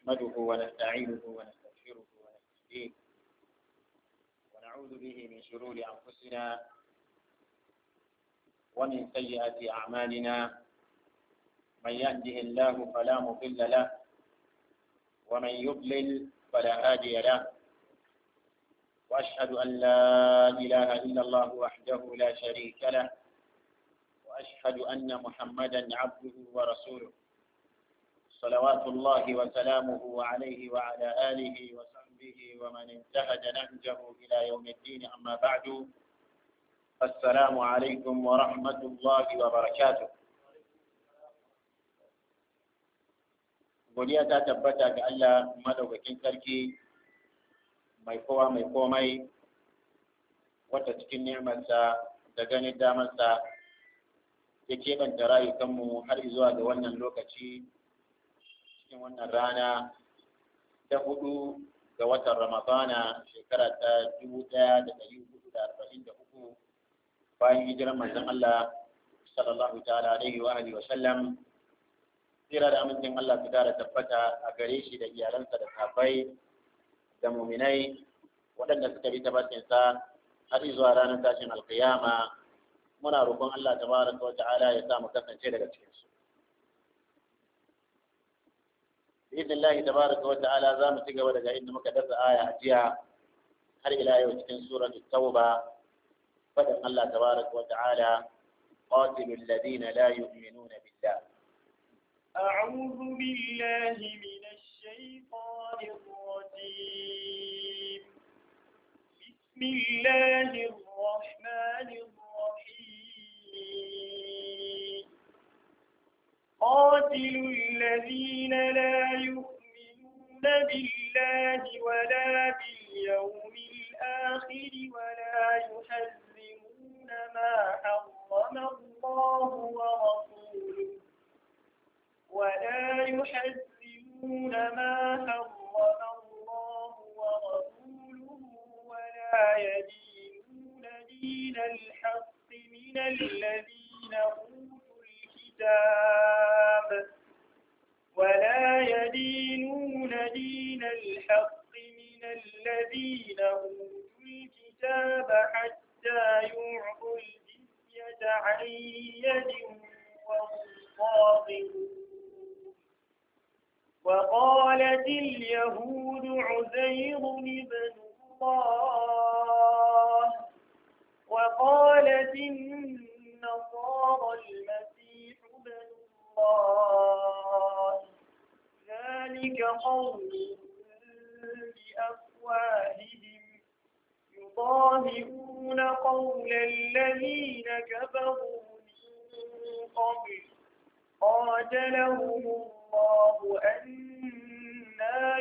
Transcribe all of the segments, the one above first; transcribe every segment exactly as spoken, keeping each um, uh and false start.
نحمده ونستعينه ونستغفره ونستهديه ونعوذ به من شرور أنفسنا ومن سيئات أعمالنا من يهده الله فلا مضل له ومن يضلل فلا هادي له وأشهد أن لا إله إلا الله وحده لا شريك له وأشهد أن محمدا عبده ورسوله صلوات الله وسلامه عليه وعلى آله وصحبه ومن انتهج نهجه إلى يوم الدين. أما بعد، السلام عليكم ورحمة الله وبركاته. godiya ta tabbata ga Allah madaukakin sarki mai kowa mai komai, wata cikin ni'marsa da ganin damarsa ya keɓanta rayukanmu har zuwa ga wannan lokaci, cikin wannan rana ta hudu ga watan Ramadana shekara ta dubu ɗaya da ɗari hudu da arba'in da uku bayan hijiran manzon Allah sallallahu ta'ala alaihi wa alihi wa sallam. Tsira da amincin Allah su kara tabbata a gare shi da iyalansa da sahabbai da muminai waɗanda suka bi tabbatinsa har zuwa ranar tashin alkiyama. Muna roƙon Allah tabaraka wa ta'ala ya sa mu kasance daga cikin su. Bi'idnillahi tabaraka wa ta'ala za mu ci gaba daga inda muka dasa aya a jiya har ila yau cikin suratul tauba. Fadin Allah tabaraka wa ta'ala: qatilul ladina la yu'minuna billah. أعوذ بالله من الشيطان الرجيم. بسم الله الرحمن الرحيم. قاتلوا الذين لا يؤمنون بالله ولا باليوم الآخر ولا يحرمون ما حرم الله ورسوله ولا يحرمون ما حرم الله ورسوله ولا يدينون دين الحق من الذين أوتوا الكتاب ولا يدينون دين الحق من الذين أوتوا الكتاب حتى يعطوا الجزية عن يد وهم صاغرون. وقالت اليهود عزير ابن الله وقالت النصارى المسيح ابن الله ذلك قولهم بأفواههم يضاهئون قول الذين كفروا من قبل قاتلهم الله أنا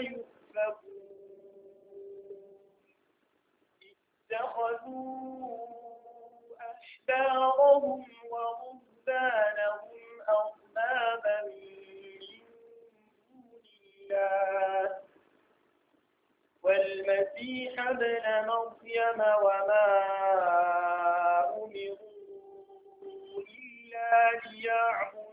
يؤفكون. اتخذوا أحبارهم ورهبانهم أربابا من دون الله والمسيح ابن مريم وما أمروا إلا ليعبدوا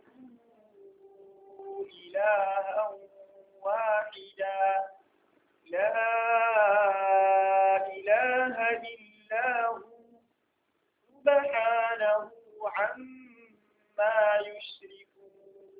إلها واحدا لا إله إلا هو سبحانه عما يشركون.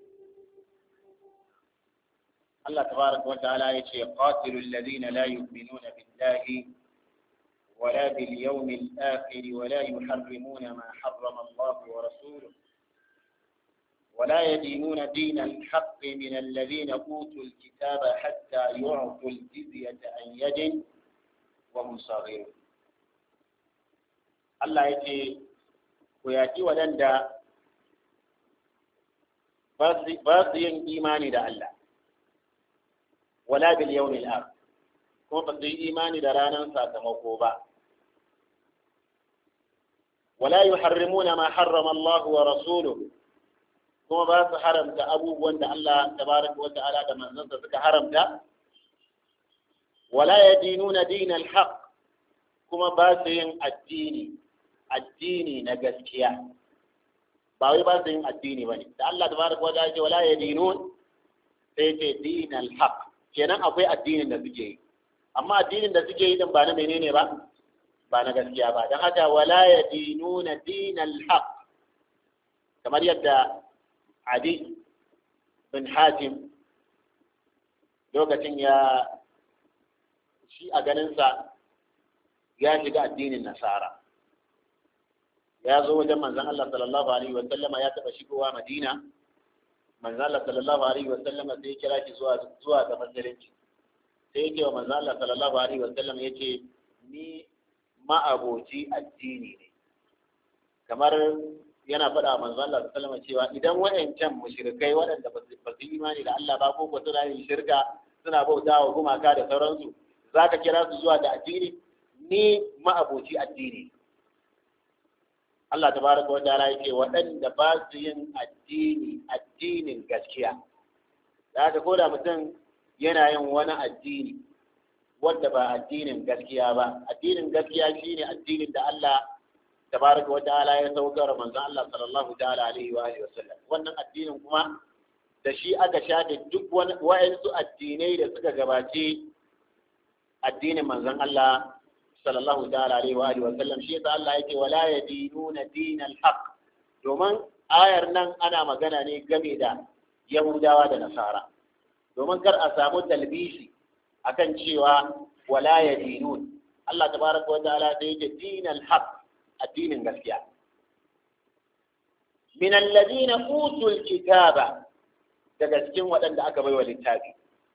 الله تبارك وتعالى يقول: قاتلوا الذين لا يؤمنون بالله ولا باليوم الآخر ولا يحرمون ما حرم الله ورسوله ولا يدينون دين الحق من الذين أوتوا الكتاب حتى يعطوا الجزية عن يد وهم صاغرون. الله يجي ويأتي ولندا باطين إيماني دا الله ولا باليوم الآخر كما باطين إيماني دا رانا ساتموكوبا ولا يحرمون ما حرم الله ورسوله kuma ba su haramta abubuwan da Allah tabaraka wa ta'ala da manzansa suka haramta wala yadinuna dinal haqq kuma ba su yin addini addini na gaskiya ba wai ba su yin addini bane da Allah tabaraka wa ta'ala ce wala yadinun sai ce dinal haq kenan akwai addinin da suke yi, amma addinin da suke yi din ba na menene ba ba na gaskiya ba. don haka wala yadinuna dinal haqq, kamar yadda Adi bin Hatim lokacin ya shi a ganinsa ya shiga addinin Nasara, ya zo wajen manzon Allah sallallahu alaihi wa sallama, ya taba shigowa Madina, manzon Allah sallallahu alaihi wa sallama sai ya kira shi zuwa zuwa ga musulunci. Sai yake wa manzon Allah sallallahu alaihi wa sallama yace ni ma'aboci addini ne, kamar yana faɗa wa manzon Allah sallallahu alaihi wa sallama cewa idan wayancan mushrikai waɗanda ba su imani da Allah ba ko ko suna yin shirka suna bautawa gumaka da sauransu, zaka kira su zuwa ga addini? Ni ma'aboci addini. Allah tabaraka wa ta'ala yake waɗanda ba su yin addini addinin gaskiya. Da haka ko da mutum yana yin wani addini wanda ba addinin gaskiya ba, addinin gaskiya shine addinin da Allah tabaraka wa ta'ala ya saukar manzon Allah sallallahu ta'ala alaihi wa alihi wasallam. Wannan addinin kuma da shi aka shafe duk wani wa'ansu addinai da suka gabace addinin manzon Allah sallallahu ta'ala alaihi wa alihi wa sallam. Shi yasa Allah yake wala yadinuna dinal haqq, domin ayar nan ana magana ne game da Yahudawa da Nasara, domin kar a samu talbisi akan cewa wala yadinun. Allah tabaraka wa ta'ala da yake dinal haqq, addinin gaskiya. min alladhina utul kitaba, daga cikin waɗanda aka baiwa littafi.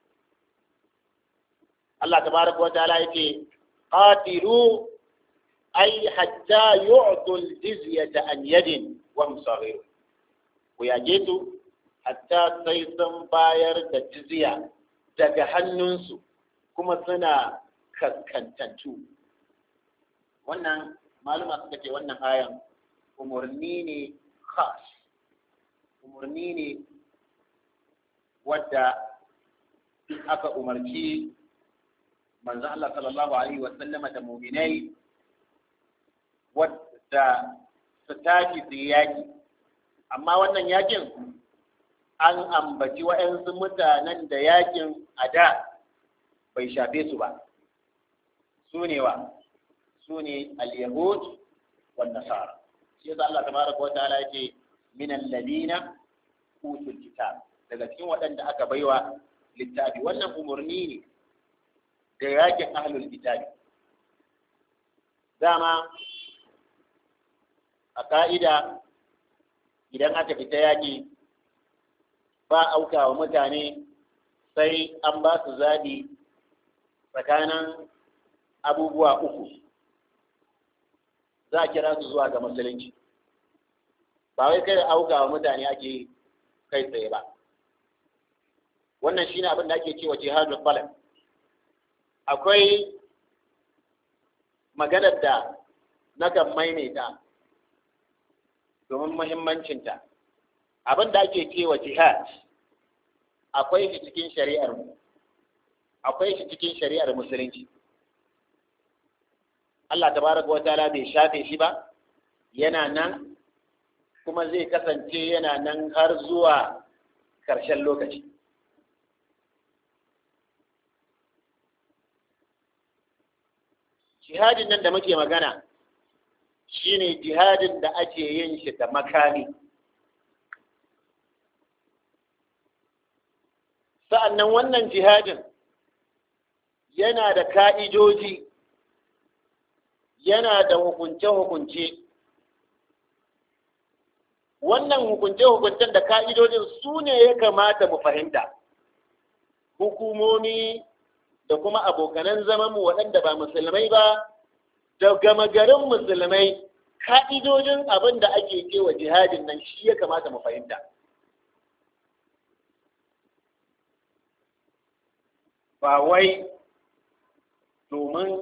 Allah tabaraka wa ta'ala yake قاتلوا أي حتى يعطوا الجزية عن يد وهم صغيرون. ويجدوا حتى سيسن باير الجزية daga hannunsu kuma suna kaskantattu. Wannan maluma suka ce wannan ayan umarni ne khas, umarni ne wadda aka umarci manzo Allah sallallahu alaihi wa sallama da mu'minai wadda su tashi su yaki, amma wannan yakin an ambaci wa'yansu mutanen da yakin a da bai shafe su ba. Su ne wa? Su ne al-yahud wal nasara. Shi yasa Allah tabaraka wa ta'ala yake min alladina utul kitab, daga cikin waɗanda aka baiwa littafi. Wannan umurni ne da yakin ahlul kitabi. Dama a ka'ida idan aka fita yaki ba auka wa mutane sai an ba su zaɓi tsakanin abubuwa uku. Za a kira su zuwa ga musulunci, ba wai kai auka wa mutane ake kai tsaye ba. Wannan shine abin da ake cewa jihadul talab. Akwai maganar da nakan maimaita domin muhimmancinta. Abin da ake cewa jihad akwai shi cikin shari'ar mu, akwai shi cikin shari'ar musulunci. Allah tabaraka wa ta'ala bai shafe shi ba, yana nan kuma zai kasance yana nan har zuwa ƙarshen lokaci. Jihadin nan da muke magana shine jihadin da ake yin shi da makami. Sa'annan wannan jihadin yana da ka'idoji, yana da hukunce-hukunce. Wannan hukunce-hukuncen da ka'idojin su ne ya kamata mu fahimta. Hukumomi da kuma abokanan zamanmu waɗanda ba musulmai ba, da gama garin musulmai, ka'idojin abin da ake cewa jihadin nan shi ya kamata mu fahimta. Ba wai domin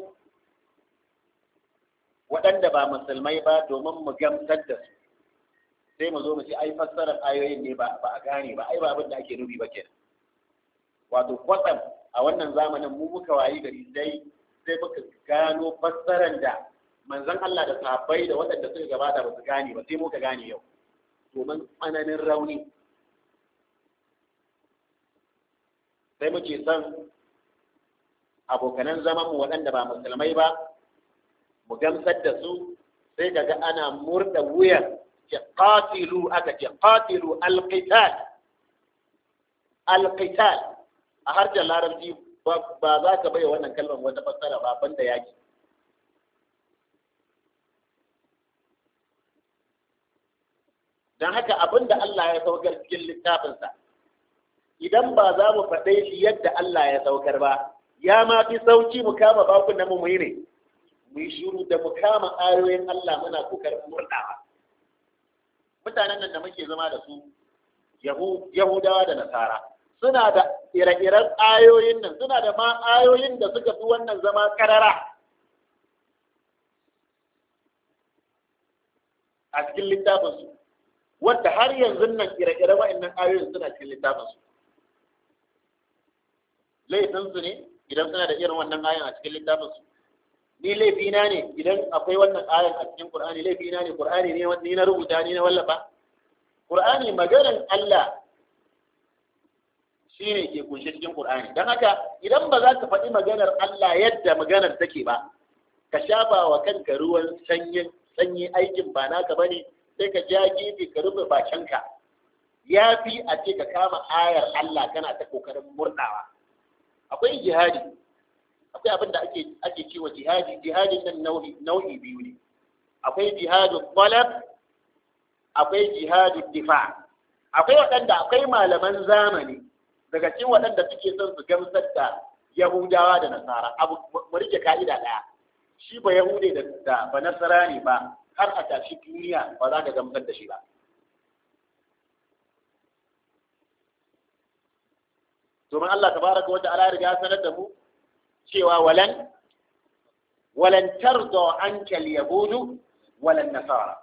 waɗanda ba musulmai ba domin mu gamsar da su, sai mu zo mu ce ai fassarar ayoyin ne ba a gane ba, ai ba abin da ake nufi ba kenan. Wato kwatsam a wannan zamanin mu muka wayi gari dai sai muka gano fassarar da manzon Allah da sahabbai da waɗanda suka gabata ba su gane ba, sai muka gane yau domin tsananin rauni. sai muke son abokanan zaman mu waɗanda ba musulmai ba mu gamsar da su, sai kaga ana murda wuyan ce qatilu, aka ce qatilu alqital alqital a harshen larabci ba za ka bai wannan kalmar wata fassara ba banda yaki. don haka abin da Allah ya saukar cikin littafinsa idan ba za mu faɗe shi yadda Allah ya saukar ba, ya ma fi sauki mu kama bakun na mu yi ne mu yi shiru da mu kama ayoyin Allah muna kokarin murɗawa. Mutanen nan da muke zama da su Yahudawa da Nasara suna da ire-iren ayoyin nan, suna da ma ayoyin da suka fi wannan zama karara a cikin littafinsu, wadda har yanzu nan ire-iren wa'annan ayoyin suna cikin littafinsu. Laifinsu ne idan suna da irin wannan ayan a cikin littafinsu. Ni laifina ne idan akwai wannan ayan a cikin Qur'ani, laifina ne Qur'ani ne ni na rubuta ni na wallafa. Qur'ani maganar Allah shi ne ke kunshe cikin Qur'ani. Don haka idan ba za ka faɗi maganar Allah yadda maganar take ba, ka shafa wa kanka ruwan sanyi sanyi aikin ba naka bane, sai ka ja gefe ka rufe bakinka. Ya fi a ce ka kama ayar Allah kana ta kokarin murɗawa. Akwai jihadi, akwai abin da ake ake cewa jihadi. Jihadin nan nau'i nau'i biyu ne. Akwai jihadu talab, akwai jihadu difa. Akwai waɗanda akwai malaman zamani daga cikin waɗanda suke son su gamsar da Yahudawa da Nasara. Abu mu rike ka'ida ɗaya, shi ba Yahude da ba Nasara ne ba har a tashi duniya ba za ka gamsar da shi ba. domin Allah tabaraka wa ta'ala ya riga sanar da mu cewa walan walan tarda anka al-yahudu walan nasara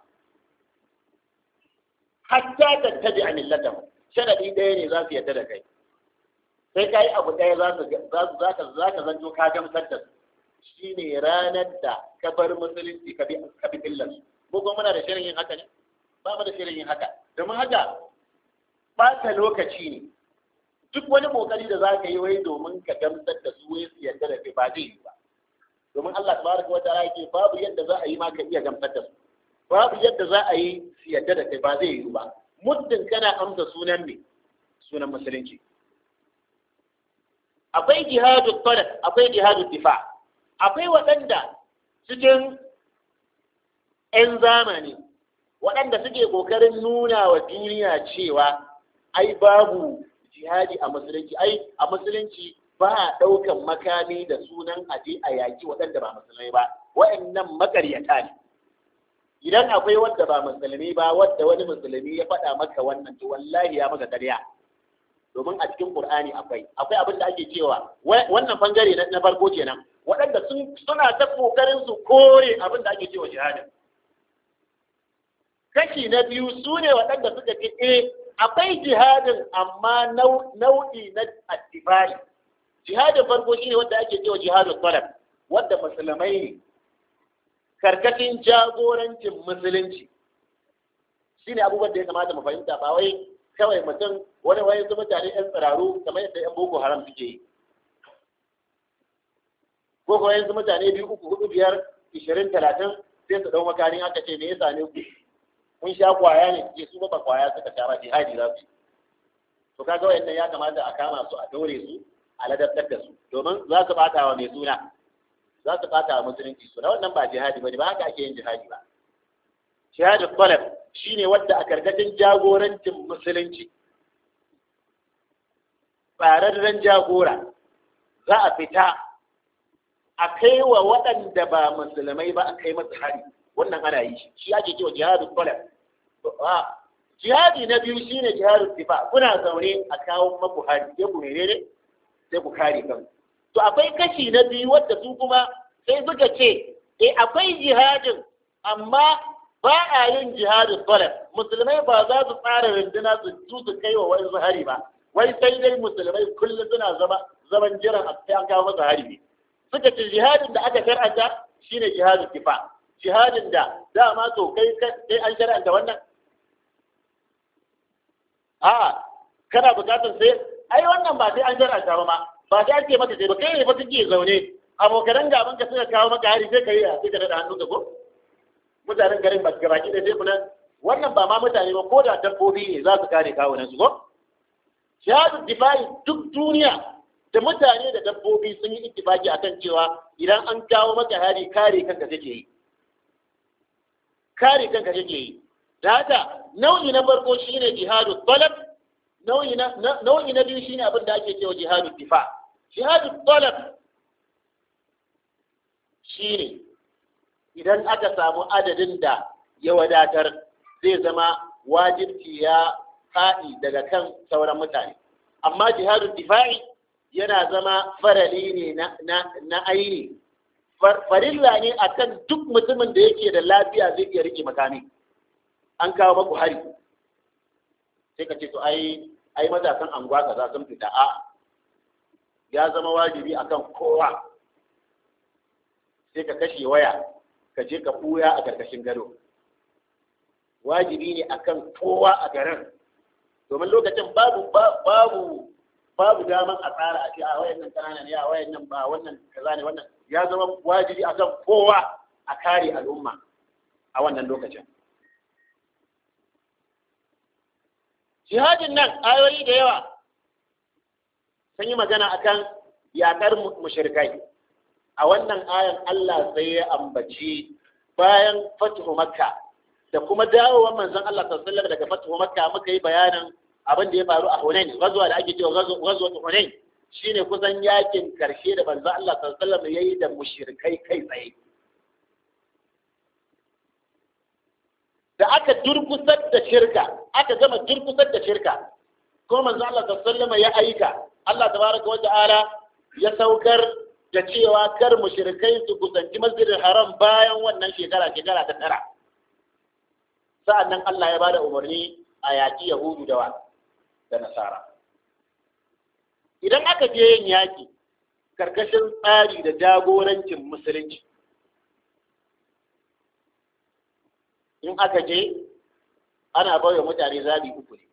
hatta tattabi'a millatahum. Sharadi ɗaya ne za su yarda da kai, sai kai abu ɗaya za su za ka za ka zanto ka gamsar da su, shine ranar da ka bar musulunci ka bi ka bi billan su. Ko kuma muna da shirin yin haka ne? Ba mu da shirin yin haka. Domin haka ɓata lokaci ne. Duk wani kokari da za ka yi wai domin ka gamsar da su wai su yarda da kai ba zai yi ba. Domin Allah tabaraka wa ta'ala yake babu yadda za a yi ma ka iya gamsar da su, babu yadda za a yi su yarda da kai ba zai yi ba, muddin kana amsa sunan ne sunan musulunci. Akwai jihadu talab, akwai jihadu difa. Akwai waɗanda cikin 'yan zamani waɗanda suke ƙoƙarin nuna wa duniya cewa ai babu jihadi a musulunci, ai a musulunci ba a ɗaukan makami da sunan aje a yaƙi waɗanda ba musulmai ba. Waɗannan makaryata ne. Idan akwai wanda ba musulmi ba, wanda wani musulmi ya faɗa maka wannan, to wallahi ya maka ƙarya. Domin a cikin Qur'ani akwai akwai abin da ake cewa wannan bangare na farko kenan, waɗanda sun suna ta kokarin su kore abin da ake cewa jihadin. Kashi na biyu su ne waɗanda suka ce eh akwai jihadin amma nau'i na attifari. Jihadin farko shine wanda ake cewa jihadul talab, wanda musulmai ne karkashin jagorancin musulunci. Shine abubuwan da ya kamata mu fahimta, ba wai kawai mutum wani wani su mutane yan tsiraru kamar yadda yan boko haram suke yi, ko kuma yanzu mutane biyu uku hudu biyar ishirin talatin sai su dau makarin aka ce me ya same ku, kun sha kwaya ne, ke su ba kwaya suka sha ba, jihadi za su yi. To kaga wayannan ya kamata a kama su, a daure su, a ladabtar da su, domin za su bata wa mai suna, za su bata wa musulunci suna. Wannan ba jihadi bane, ba haka ake yin jihadi ba. Jihadul talab shine wanda a karkashin jagorancin musulunci, tsararren jagora, za a fita a kai wa waɗanda ba musulmai ba a kai masu hari. Wannan ana yi shi ake cewa jihadul talab. Jihadi na biyu shine jihadul difa. Kuna zaune a kawo maku hari, sai ku menene sai ku kare kanku. To akwai kashi na biyu wanda su kuma sai suka ce eh akwai jihadin amma ba a yin jihadul talab. Musulmai ba za su tsara runduna su su kai wa wani hari ba, wai sai dai musulmai kullum suna zama zaman jiran a sai an kawo masa hari ne. Suka ce jihadin da aka shar'anta shine jihadul difa. Jihadin da dama to kai kai an shar'anta wannan, a kana bukatar sai ai wannan ba sai an jarrata ba ma ba sai an ce maka sai ba kai ne fa kake zaune abokan gaban ka suka kawo maka hari sai kai sai ka da hannu ka ko mutanen garin ba gabaki da sai kuna wannan ba ma mutane ba ko da dabbobi ne za su kare kawunan su ko shahadu difa'i duk duniya da mutane da dabbobi sun yi ittifaki akan cewa idan an kawo maka hari kare kanka kake yi kare kanka kake yi da haka nau'i na farko shine jihadu talab nau'i na nau'i na biyu shine abin da ake cewa jihadu difa jihadu talab shine idan aka samu adadin da ya wadatar zai zama wajibci ya faɗi daga kan sauran mutane amma jihadu difa'i yana zama farali ne na na na aini farilla ne akan duk mutumin da yake da lafiya zai iya rike makami an kawo maku hari sai ka ce to ai ai matasan anguwa kaza sun fita a ya zama wajibi akan kowa sai ka kashe waya ka je ka buya a karkashin gado wajibi ne akan kowa a garin domin lokacin babu babu babu daman a tsara a ce a wayan nan kanana ne a wayan nan ba wannan kaza ne wannan ya zama wajibi akan kowa a kare al'umma a wannan lokacin jihadin nan ayoyi da yawa sun yi magana akan yakar mushrikai a wannan ayan Allah sai ya ambaci bayan fatuhu makka da kuma dawowar manzon Allah sallallahu alaihi wasallam daga fatuhu makka muka yi bayanin abin da ya faru a Hunain gazuwa da ake cewa gazuwa Hunain shine kusan yakin karshe da manzon Allah sallallahu alaihi wasallam yayi da mushrikai kai tsaye da aka durkusar da shirka aka gama durkusar da shirka ko manzo Allah sallallahu alaihi ya aika Allah tabaraka wata'ala ya saukar da cewa kar mushrikai su kusanci masjidil haram bayan wannan shekara shekara ta tara sa'annan Allah ya bada umarni a yaki yahudu da da nasara idan aka je yin yaki karkashin tsari da jagorancin musulunci in aka je ana bauya mutane zabi uku ne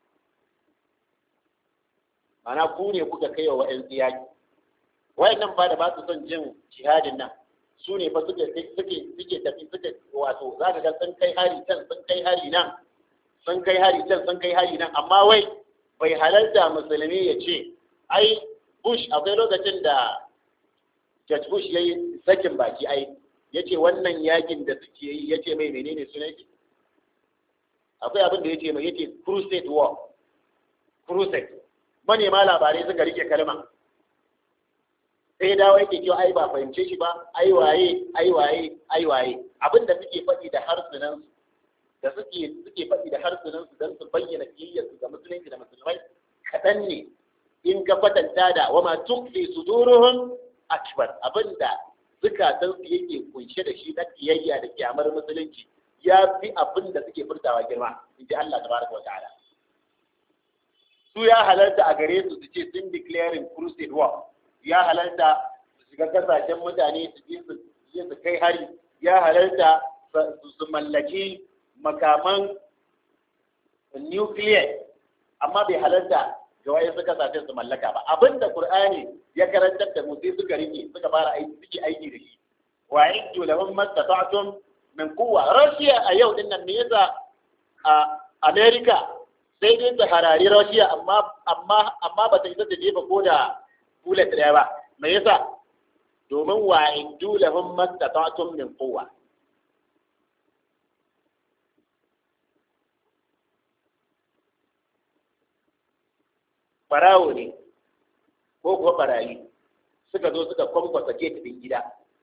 mana ku ne kuka kai wa ƴan tsiyaki wayannan ba da ba su son jin jihadin nan su ne fa suke suke suke tafi suke wato za ka ga sun kai hari can sun kai hari nan sun kai hari can sun kai hari nan amma wai bai halarta musulmi ya ce ai Bush akwai lokacin da George Bush ya yi sakin baki ai ya ce wannan yakin da suke yi ya ce mai menene sunan shi akwai abin da ya ce mai ya ce crusade war crusade manema labarai suka rike kalma sai dawo yake cewa ai ba fahimce shi ba ai waye ai waye ai waye abin da suke faɗi da harsunan da suke suke faɗi da harsunan su don su bayyana kiyayyar su ga musulunci da musulmai kaɗan ne in ka kwatanta da wa ma tukfi suduruhum akbar abinda zukatan su yake kunshe da shi na kiyayya da kiyamar musulunci ya fi abin da suke furtawa girma in ji Allah tabaraka wa ta'ala su ya halarta a gare su su ce sun declaring crusade war ya halarta su shiga kasashen mutane su je su je su kai hari ya halarta su mallaki makaman nuclear amma bai halarta ga waye su kasashen su mallaka ba abinda Qur'ani ya karantar da mu sai suka rike suka fara aiki suke aiki da shi wa iddu lahum mastata'tum min quwwa Russia a yau din nan me yasa a America sai dai ta harari Russia amma amma amma ba ta isa ta jefa ko da bullet ɗaya ba me yasa domin wa iddu lahum mastata'tum min quwwa farawo ne ko kuwa barayi suka zo suka kwankwasa gate ɗin gida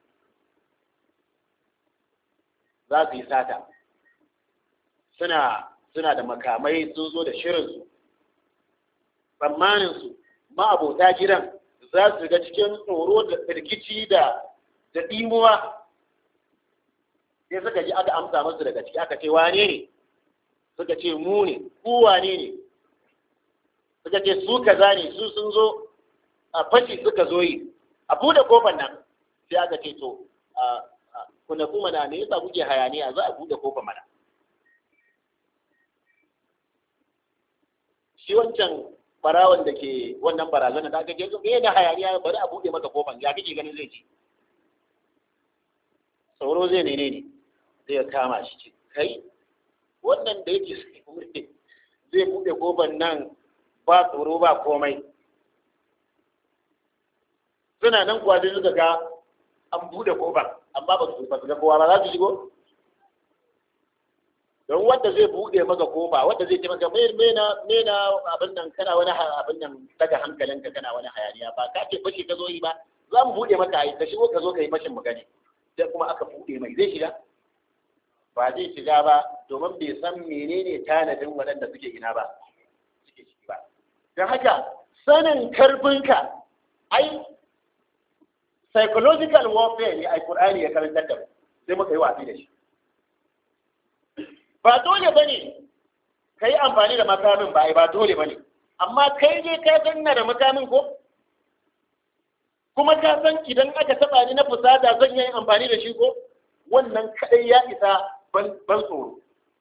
za su yi sata suna suna da makamai sun zo da shirinsu tsammaninsu ma'abota gidan za su ga cikin tsoro da firkici da da ɗimuwa sai suka ji aka amsa masu daga ciki aka ce wane ne suka ce mu ne ku wane ne suka ce su kaza ne su sun zo a fashi suka zo yi a buɗe kofar nan sai aka ce to kuna kuma na ne yasa kuke hayaniya za a buɗe kofar mana shi wancan barawan da ke wannan barazana da aka je me yana hayaniya bari a buɗe maka kofan ya kake ganin zai ci sauro zai nene ne zai kama shi kai wannan da yake zai buɗe kofan nan ba tsoro ba komai suna nan kuwa sai suka ga an buɗe kofan amma ba su ga kowa ba za su shigo don wanda zai buɗe maka kofa wanda zai ce maka mai mena mena abin nan kana wani abin nan daga hankalinka kana wani hayaniya ba ka ce fashi ka zo yi ba za mu buɗe maka ai ka shigo ka zo ka yi fashin magani sai kuma aka buɗe mai zai shiga ba zai shiga ba domin bai san menene tanadin waɗanda suke ina ba suke ciki ba don haka sanin karfinka ai psychological warfare ne ai Qur'ani ya karantar da mu sai muka yi watsi da shi ba dole ba ne ka yi amfani da makamin ba ba dole ba ne amma kai ne ka zanna da makamin ko kuma ka san idan aka taba ni na fusata zan yi amfani da shi ko wannan kadai ya isa ban tsoro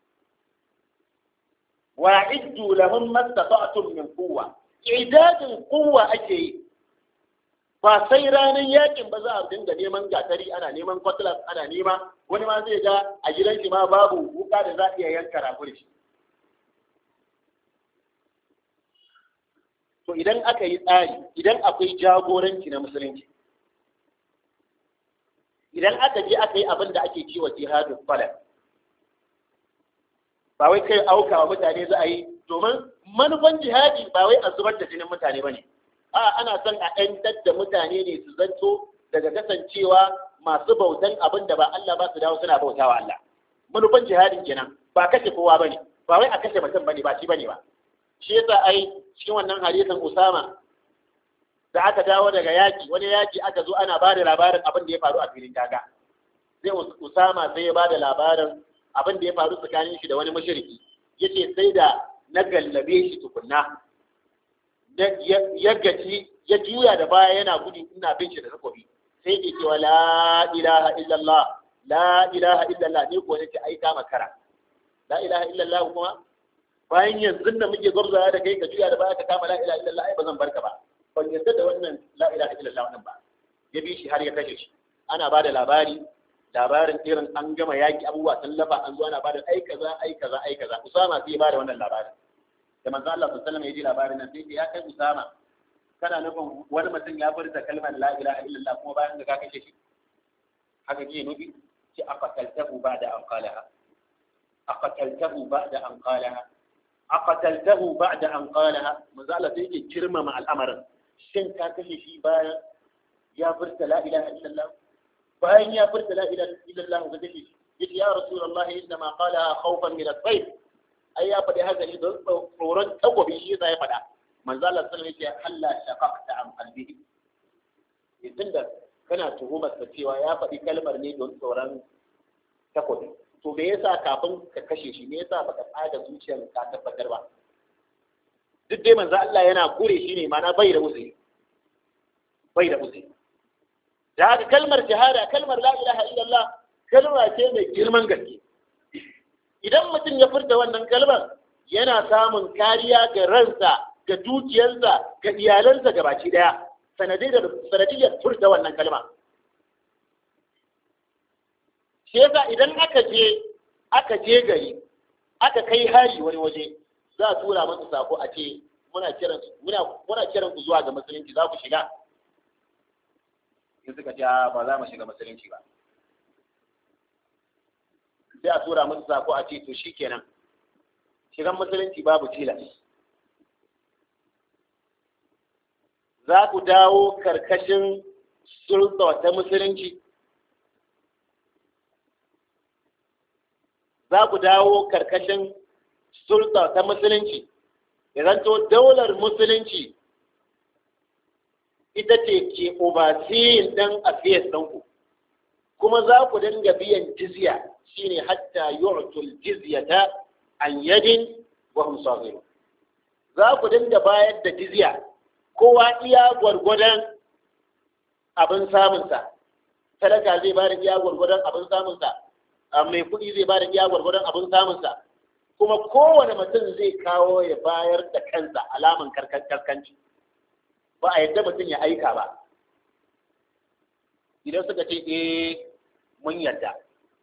wa iddu lahum mastata'tum min quwwa idadin quwwa ake yi ba sai ranar yakin ba za a dinga neman gatari ana neman cutlass ana nema wani ma zai ga a gidan shi ma babu wuka da za a iya yanka rago da shi to idan aka yi tsari idan akwai jagoranci na musulunci idan aka je aka yi abin da ake cewa jihadul falak ba wai kai auka wa mutane za a yi domin manufan jihadi ba wai a zubar da jinin mutane ba ne a ana son a ‘yantar da mutane ne su zanto daga kasancewa masu bautan abin da ba Allah ba su dawo suna bautawa Allah manufan jihadin kenan ba kashe kowa bane ba wai a kashe mutum bane ba shi bane ba shi yasa ai cikin wannan hadisin Usama da aka dawo daga yaki wani yaki aka zo ana bada labarin abin da ya faru a filin daga sai Usama sai ya bada labarin abin da ya faru tsakanin shi da wani mushriki yace sai da na gallabe shi tukunna ya gaji ya juya da baya yana gudu ina bin shi da takobi sai ke cewa la ilaha illallah la ilaha illallah ne ko nake ai ka makara la ilaha illallah kuma bayan yanzu da muke gwabzawa da kai ka juya da baya ka kama la ilaha illallah ai ba zan barka ba ban yarda da wannan la ilaha illallah wannan ba ya bi shi har ya kashe shi ana bada labari labarin irin an gama yaki abubuwa sun lafa an zo ana bada ai kaza ai kaza ai kaza Usama sai ya bada wannan labarin da manzo Allah sallallahu alaihi wasallam ya ji labarin nan sai ya kai Usama kana nufin wani mutum ya furta kalmar la ilaha illallah kuma bayan da ka kashe shi haka ke nufi ce aqataltahu ba'da an qalaha aqataltahu ba'da an qalaha aqataltahu ba'da an qalaha manzo Allah sai ya girmama al'amarin shin ka kashe shi bayan ya furta la ilaha illallah bayan ya furta la ilaha illallah ka kashe shi yace ya rasulullahi inna ma qalaha khawfan min as-sayf ai ya faɗi haka ne don tsoron takobi shi yasa ya faɗa manzo Allah sallallahu alaihi wasallam yake Allah shaqaqta an qalbihi idan da kana tuhumar ta cewa ya faɗi kalmar ne don tsoron takobi to me yasa kafin ka kashe shi me yasa baka tsada zuciyar ka tabbatar ba duk dai manzo Allah yana kure shi ne mana bai da uzuri bai da uzuri da haka kalmar shahada kalmar la ilaha illallah kalma ce mai girman gaske idan mutum ya furta wannan kalmar yana samun kariya ga ransa ga dukiyarsa ga iyalansa gabaki daya sanadiyar furta wannan kalma shi yasa idan aka je aka je gari aka kai hari wani waje za a tura masa sako a ce muna kiran muna muna kiran ku zuwa ga musulunci za ku shiga in suka ce ba za mu shiga musulunci ba sai a tura musu sako a ce to shikenan shigan musulunci babu tilas za ku dawo karkashin sulta ta musulunci za ku dawo karkashin sulta ta musulunci idan to daular musulunci ita ce ke overseeing dan affairs ɗinku kuma za ku dinga biyan jizya shine hatta yu'tul jizyata an yadin wa hum saghirun za ku dinga bayar da jizya kowa iya gwargwadon abin samunsa sadaka zai ba da iya gwargwadon abin samunsa mai kuɗi zai ba da iya gwargwadon abin samunsa kuma kowane mutum zai kawo ya bayar da kansa alaman karkanci, ba a yadda mutum ya aika ba. Idan suka ce eh mun yadda,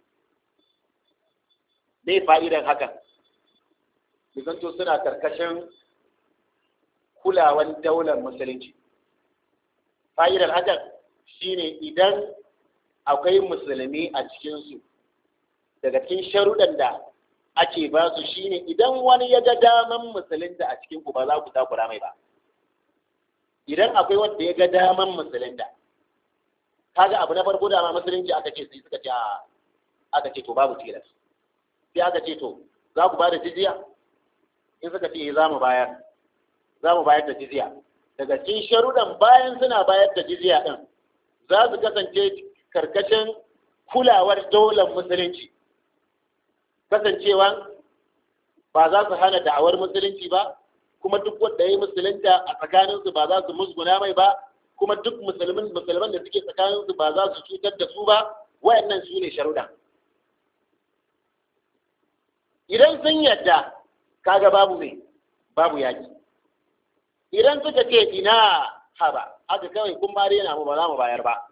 me fa'idan hakan? Bizanto suna karkashin kulawan daular musulunci. Fa'idar hakan shine idan akwai musulmi a cikinsu, daga cikin sharuɗan da ake ba su shine idan wani ya ga daman musulunta a cikin ku ba za ku takura mai ba. Idan akwai wanda ya ga daman musulunta, kaga abu na farko da ma musulunci aka ce sai suka ce aka ce to babu tilas, sai aka ce to za ku ba da jizya, in suka ce za mu bayar za mu bayar da jizya. Daga cikin sharuɗan bayan suna bayar da jizya ɗin za su kasance karkashin kulawar daular musulunci, kasancewa ba za su hana da'awar musulunci ba, kuma duk wanda ya yi musulunta a tsakaninsu ba za su musguna mai ba, kuma duk musulman musulman da suke tsakaninsu ba za su cutar da su ba. Wayannan su ne sharuɗan. Idan sun yadda kaga babu mai babu yaki. Idan suka ce ina haba aka kawai kun ma rena mu ba za mu bayar ba.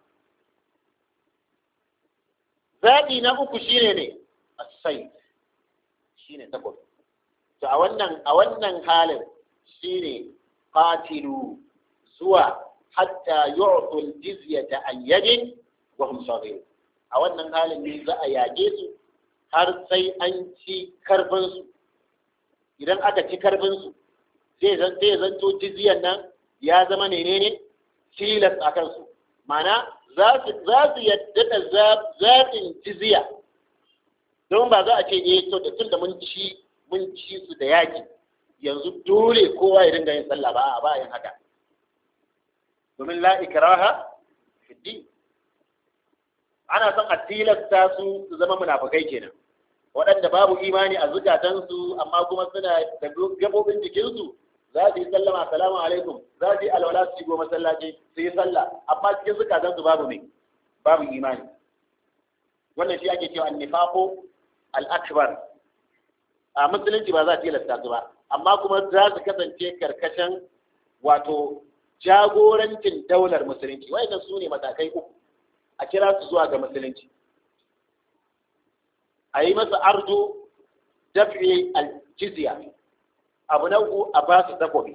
Zaɓi na uku shine ne asai, shine takobi. To a wannan a wannan halin shine qatilu zuwa hatta yu'tul jizyata an yadin wa hum saghirun. A wannan halin ne za a yage su har sai an ci karfin su. Idan aka ci karfin su zai zan zai zanto jizyan nan ya zama menene tilas a kansu, ma'ana za su za su yadda da zaɓin jizya, don ba za a ce eh to da tunda mun ci mun ci su da yaki yanzu dole kowa ya dinga yin sallah ba a ba yin haka, domin la ikraha fi din. Ana son a tilasta su su zama munafikai kenan, waɗanda babu imani a zukatansu amma kuma suna da gabobin jikinsu za su yi sallama assalamu alaikum, za su yi alwala su shigo masallaci su yi sallah, amma cikin zukatansu babu ne babu imani. Wannan shi ake cewa annifaqu al-akbar. A musulunci ba za a tilasta su ba, amma kuma za su kasance karkashin wato jagorancin daular musulunci. Wayannan su ne matakai uku a kira su zuwa ga musulunci. A yi masa ardu dafi al-jizya, abu na uku a ba su takobi.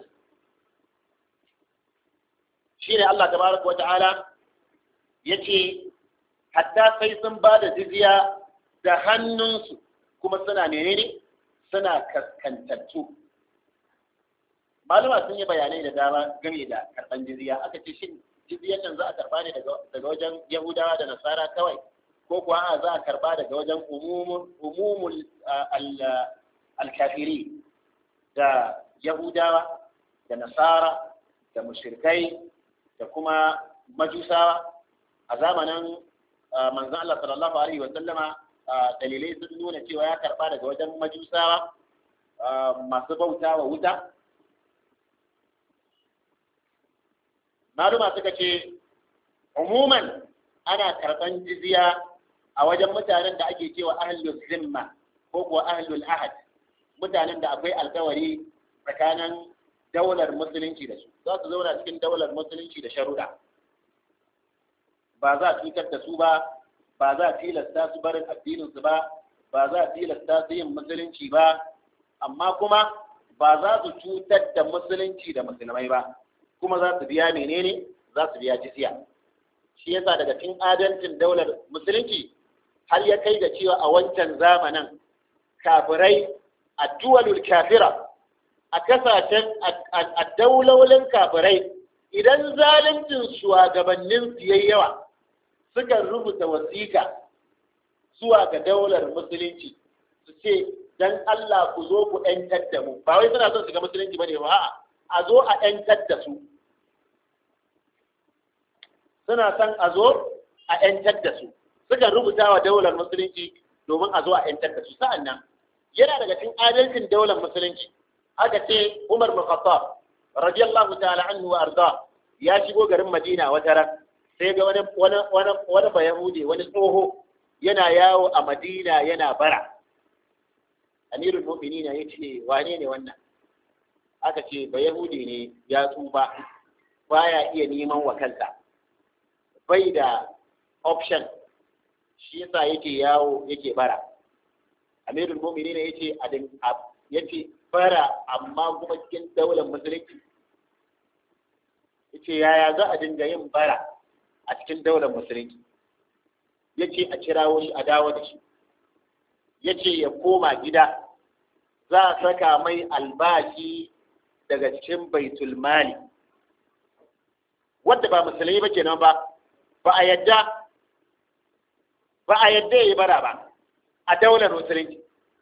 Shi ne Allah tabaraka wa ta'ala ya ce hatta sai sun ba da jizya da hannunsu kuma suna menene suna kaskantattu. Malama sun yi bayanai da dama game da karɓan jizya. Aka ce shin jizyar nan za a karɓa ne daga wajen Yahudawa da Nasara kawai, ko kuwa za a karɓa daga wajen umumul al-kafiri da Yahudawa da Nasara da mushrikai da kuma majusawa. A zamanin manzon Allah sallallahu alaihi wa sallama dalilai sun nuna cewa ya karɓa daga wajen majusawa masu bauta wa wuta. Maluma suka ce umuman ana karɓan jizya a wajen mutanen da ake cewa ahlul zimma ko kuwa ahlul ahad, mutanen da akwai alkawari tsakanin daular musulunci da su, za su zauna cikin daular musulunci da sharuɗa. Ba za a cutar da su ba, ba za a tilasta su barin addininsu ba, ba za a tilasta su yin musulunci ba, amma kuma ba za su cutar da musulunci da musulmai ba, kuma za su biya menene za su biya jizya. Shi yasa daga cikin adalcin daular musulunci har ya kai ga cewa a wancan zamanin kafirai a duwalul kafira, a kasashen a daulolin kafirai, idan zaluncin shugabannin su yayi yawa sukan rubuta wasiƙa zuwa ga daular musulunci su ce dan Allah ku zo ku ɗantar da mu. Ba wai suna son su ga musulunci bane ba, a'a a zo a ɗantar da su. Suna son a zo a ‘yantar da su, suka rubuta wa daular musulunci domin a zo a ‘yantar da su. Sa'an nan, yana daga cikin adalcin daular musulunci, aka ce Umar bin Khattab, radiyallahu ta'ala anhu wa arda, ya shigo garin Madina wata ran, sai ga wani wani wani wani bayahudi, wani tsoho yana yawo a Madina yana bara. amirul mu'minin ya ce wane ne wannan? Aka ce ba yahudi ne ya tsufa baya iya neman wa kansa, bai da option, shi yasa yake yawo yake bara. Amirul mu'minin ya ce a yace bara amma kuma cikin daular musulunci. Yace yaya za a dinga yin bara a cikin daular musulunci? Yace a kirawo shi a dawo da shi. Yace ya koma gida, za a saka mai albashi daga cikin baitul mali, wadda ba musulmi ba kenan ba, ba a yadda ba a yadda ya yi bara ba a daular musulunci.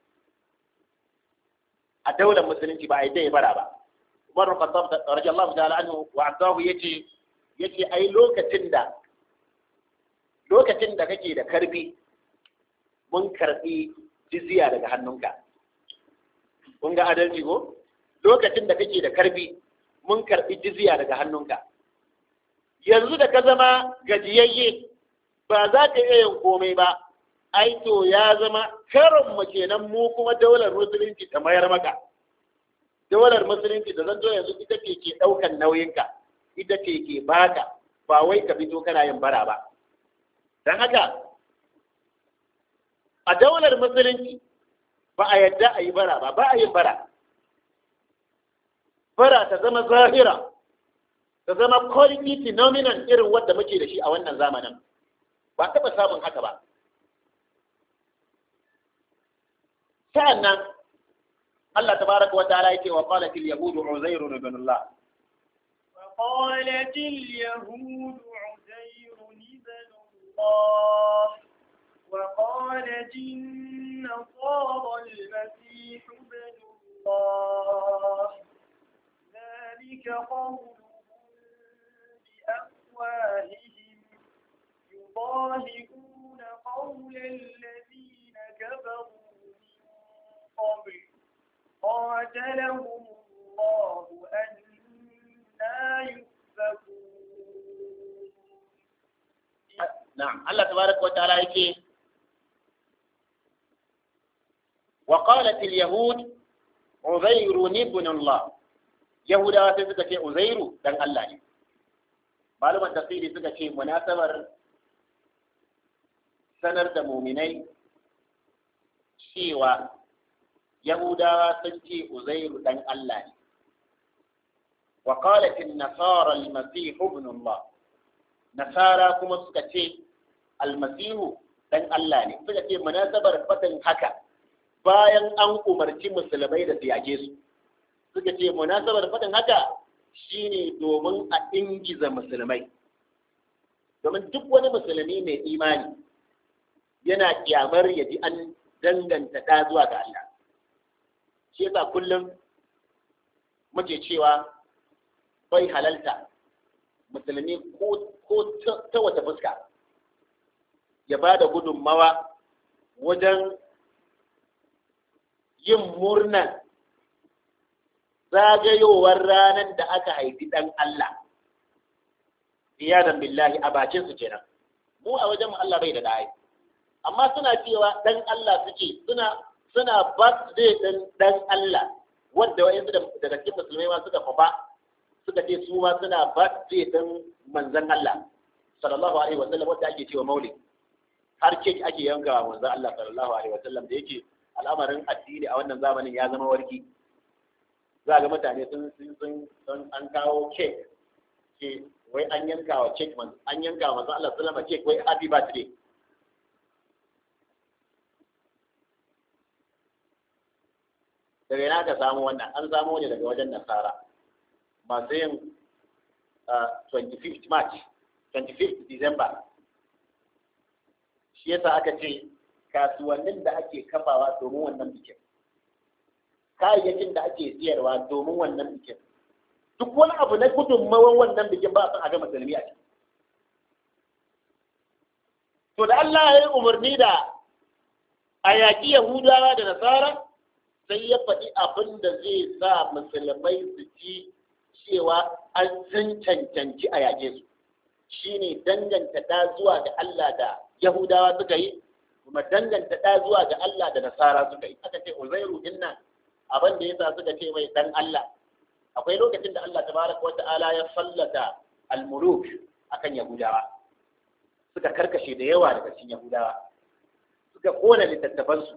A daular musulunci ba a yadda ya yi bara ba. Umar bin Khattab radiyallahu ta'ala anhu wa ardahu yace yace ai lokacin da lokacin da kake da karfi mun karbi jizya daga hannunka. Kun ga adalci ko? Lokacin da kake da karfi mun karbi jizya daga hannunka. Yanzu da ka zama gajiyayye ba za ka iya yin komai ba, ai to ya zama karon mu kenan mu kuma daular musulunci ta mayar maka. Daular musulunci da zanto yanzu ita ce ke ɗaukan nauyinka, ita ce ke baka, ba wai ka fito kana yin bara ba. Don haka a daular musulunci ba a yadda a yi bara ba, ba a yin bara. Bara ta zama zahira, ta zama quality phenomenon irin wadda muke da shi a wannan zamanin. Ba taɓa samun haka ba. Sa'annan Allah tabaraka wa ta'ala yake wa qalat al-yahud Uzair ibn Allah. Wa qalat al-yahud Uzair ibn Allah wa qalat an-nasara al-masih ibn Allah. Dhalika qawluhum bi afwahihim yudahiquna qawla alladhina kafaru قبل قاتلهم الله أنى يؤفكون. نعم الله تبارك وتعالى يقول وقالت اليهود عزير ابن الله. يهودا suka ce Uzairu dan Allah ne. Maluman tafsiri suka ce munasabar sanar da muminai cewa Yahudawa sun ce Uzairu dan Allah ne. Wa qalat an-nasara al-masih ibn Allah. Nasara kuma suka ce al-masih dan Allah ne. Suka ce munasabar fatan haka bayan an umarci musulmai da su yake su. Suka ce munasabar fatan haka shine domin a ingiza musulmai. Domin duk wani musulmi mai imani yana kyamar ya ji an danganta da zuwa ga Allah. Shi yasa kullum muke cewa bai halalta musulmi ko ta wata fuska ya ba da gudunmawa wajen yin murnan zagayowar ranar da aka haifi ɗan Allah. Iyadan billahi a bakin su kenan. Mu a wajen mu Allah bai da ɗaya. Amma suna cewa ɗan Allah suke suna suna birthday ɗin ɗan Allah wanda wa'insu daga cikin musulmai ma suka fafa suka ce su ma suna birthday ɗin manzon Allah sallallahu alaihi wa sallam wanda ake cewa maulid. Har kek ake yanka manzon Allah sallallahu alaihi wa sallam da yake al'amarin addini a wannan zamanin ya zama warki. Za ga mutane sun sun sun an kawo kek ke wai an yanka wa kek man an yanka wa manzon Allah sallallahu alaihi wa sallam kek wai happy birthday. Daga yana ka samu wannan an samu ne daga wajen nasara masu yin twenty-fifth March twenty-fifth December. Shi yasa aka ce kasuwannin da ake kafawa domin wannan bikin, kayayyakin da ake siyarwa domin wannan bikin, duk wani abu na gudunmawar wannan bikin ba a san a ga musulmi a ciki. To da Allah ya yi umarni da a yaƙi Yahudawa da Nasara, sai ya faɗi abin da zai sa musulmai su ci cewa an san cancanci a yaƙe su. Shi ne danganta da zuwa da Allah da Yahudawa suka yi, kuma danganta ɗa zuwa ga Allah da nasara suka yi. Aka ce Uzairu dinnan abin da yasa suka ce mai dan Allah, akwai lokacin da Allah tabaraka wata'ala ya sallata al-muluk akan Yahudawa, suka karkashe da yawa daga cikin Yahudawa, suka kona littattafansu,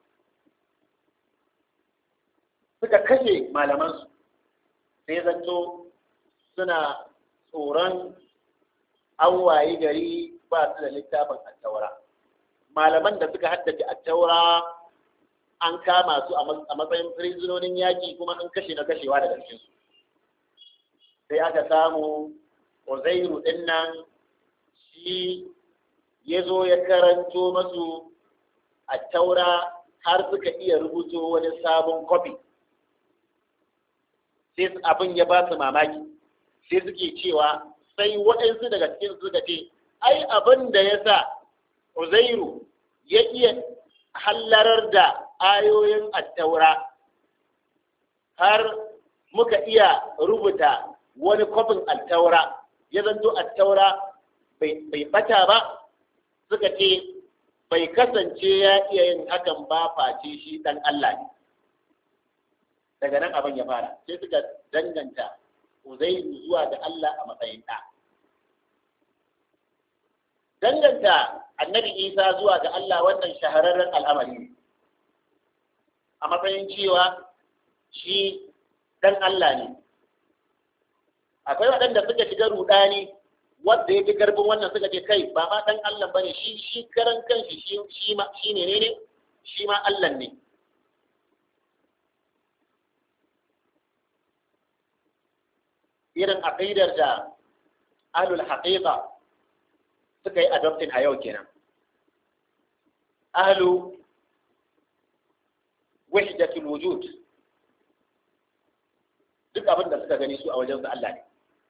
suka kashe malamansu, sai zanto suna tsoron an wayi gari ba su da littafin attaura. Malaman da suka haddace attaura an kama su a matsayin prisonin yaƙi kuma an kashe na kashewa daga cikinsu. Sai aka samu Uzairu ɗin nan shi ya zo ya karanto masu attaura har suka iya rubuto wani sabon kwafi. Sai abin ya ba su mamaki, sai suke cewa sai waɗansu daga cikin suka ce ai abin da ya sa Uzairu ya iya hallarar da ayoyin attaura har muka iya rubuta wani kwafin attaura ya zanto attaura bai bata ba, suka ce bai kasance ya iya yin hakan ba face shi ɗan Allah ne. Daga nan abin ya fara, sai suka danganta Uzairu zuwa da Allah a matsayin ɗa. Danganta annabi Isa zuwa ga Allah wannan shahararren al'amari ne, a matsayin cewa shi ɗan Allah ne. Akwai waɗanda suka shiga ruɗani wadda ya fi karfin wannan suka ce kai ba ma ɗan Allah ba ne, shi shi karan kanshi shi ne ne shi ma Allah ne. Irin aqidar da ahlul haqiqa suka yi adoptin a yau kenan. Ahlu wahdatul wujud, duk abin da suka gani su a wajen su Allah ne.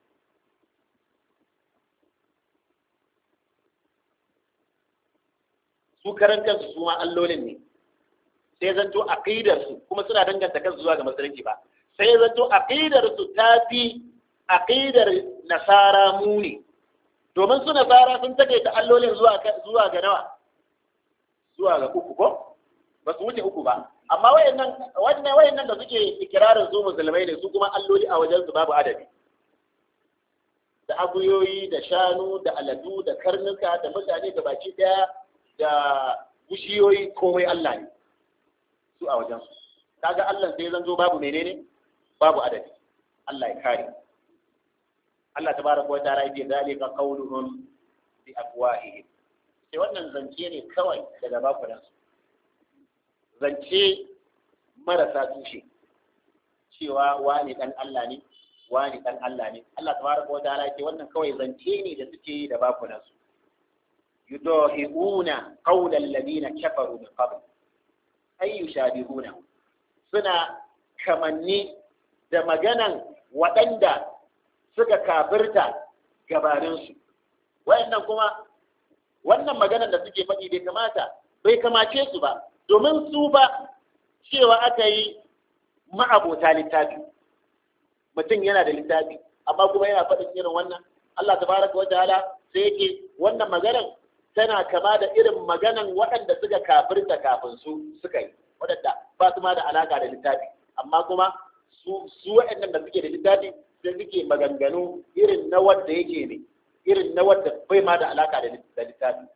Su karan kansu su ma allolin ne. Sai zanto aqidar su kuma suna danganta kansu zuwa ga musulunci ba. Sai zanto aqidar su ta fi aqidar nasara muni, domin su nasara sun take ta allolin zuwa zuwa ga nawa, zuwa ga uku ko ba su wuce uku ba, amma wayannan wannan wayannan da suke ikirarin su musulmai ne, su kuma alloli a wajen su babu adadi, da akuyoyi da shanu da aladu da karnuka da mutane da baki daya da bushiyoyi komai Allah ne su a wajen su. Kaga Allah sai zan zo babu menene, babu adadi. Allah ya kare. Allah tabaraka wa ta'ala yake zalika qawluhum bi afwahihim. Sai wannan zance ne kawai daga bakunan su, zance marasa tushe, cewa wani dan Allah ne, wani dan Allah ne. Allah tabaraka wa ta'ala yake wannan kawai zance ne da suke yi da bakunan su. Yudahiuna qawla alladhina kafaru min qabl ay yushabihuna, suna kamanni da maganan waɗanda suka kafirta gabaninsu. Wayannan kuma wannan maganar da suke faɗi bai kamata bai kamace su ba, domin su ba cewa aka yi ma'abota littafi, mutum yana da littafi amma kuma yana faɗin irin wannan. Allah tabaraka wa ta'ala sai yake wannan maganar tana kama da irin maganan waɗanda suka kafirta kafin su suka yi, waɗanda ba su ma da alaka da littafi, amma kuma su su waɗannan da suke da littafi sai suke maganganu irin na wanda yake ne, irin na wanda bai ma da alaka da littafi.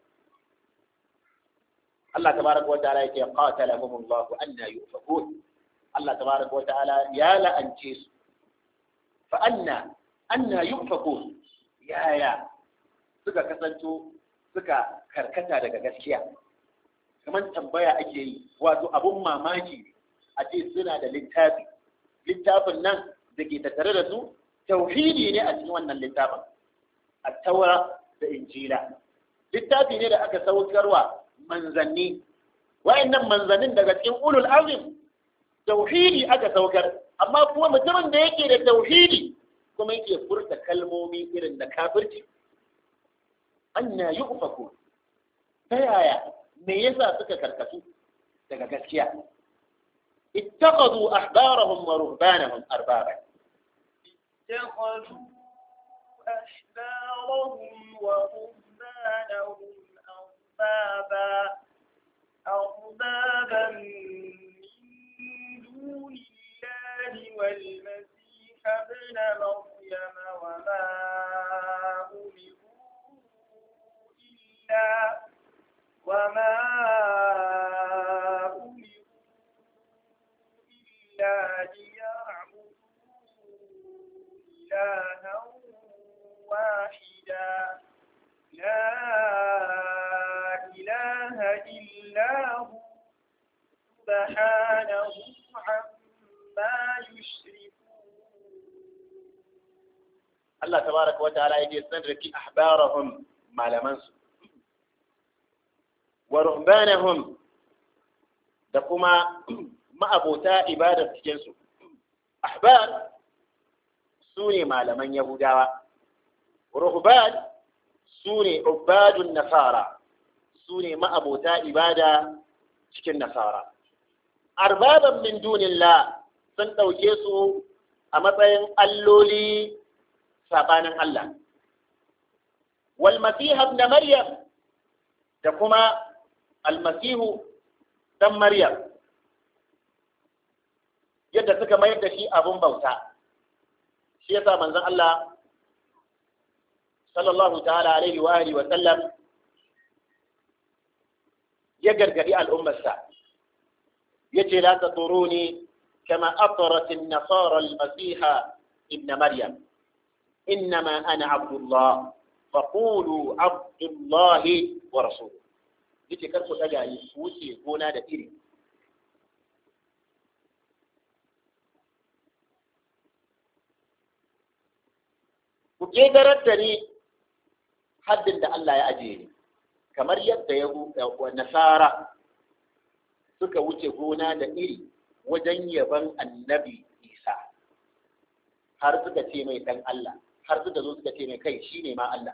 Allah tabaraka wa ta'ala yake qatalahumullahu anna yufakun. Allah tabaraka wa ta'ala ya la'ance su, fa anna anna yufakun, yaya suka kasanto suka karkata daga gaskiya. Kamar tambaya ake yi, wato abun mamaki a ce suna da littafi, littafin nan da ke tattare da su tauhidi ne a cikin wannan littafin, at-taura da injila. Littafi ne da aka saukarwa manzanni, wayannan manzannin daga cikin ulul azim tauhidi aka saukar, amma kuma mutumin da yake da tauhidi kuma yake furta kalmomi irin da kafirci. Anna yu'faku, ta yaya me yasa suka karkatu daga gaskiya? ittakhadhu ahbarahum wa ruhbanahum arbaba, اتخذوا أحبارهم ورهبانهم أربابا والمسيح ابن مريم وما أمروا إلا وما أمروا إلا ليعبدوا إلها واحدا لا إله إلا هو سبحانه عما يشركون. الله تبارك وتعالى يستدرك أحبارهم ما لمنسوا ورهبانهم دكما ما أبوتا إبادة تجنسوا. أحبار سوني ما لمن يهودا ورهبان سوني عباد النصارى سوني ما أبوتا إبادة تجن النصارى. أربابا من دون الله sun ɗauke su a matsayin alloli sabanin Allah. Wal masiha ibn Maryam da kuma almasihu dan Maryam yadda suka mayar da shi abun bauta. Shi yasa manzon Allah sallallahu ta'ala alaihi wa alihi wa sallam ya gargadi al'ummarsa yace la taturuni كما أطرت النصارى المسيح ابن مريم إنما أنا عبد الله فقولوا عبد الله ورسوله. لكي كركو تجاي وسي هنا ده إيري kuke darattani haddin da Allah ya ajiye ni kamar yadda yahu nasara suka wuce gona da iri wajen yaban annabi Isa har suka ce mai dan Allah har suka zo suka ce mai kai shine ma Allah.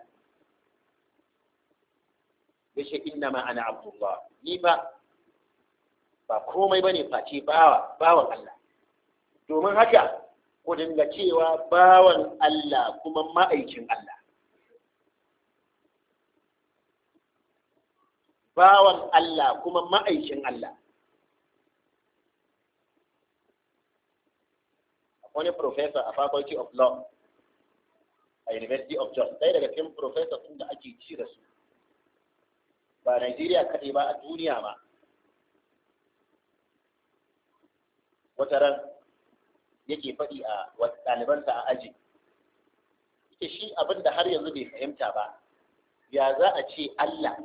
Yace inna ma ana abdullah ni ba ba komai bane face bawa bawan Allah. Domin haka ku dinga cewa bawan Allah kuma ma'aikin Allah. Bawan Allah kuma ma'aikin Allah. Wani professor a Faculty of Law a University of Jos, ɗaya daga cikin professor tun da ake ci da su ba Najeriya kaɗai ba a duniya ma. Wata ran yake faɗi a ɗalibansa a aji, ita shi abin da har yanzu bai fahimta ba, ya za a ce Allah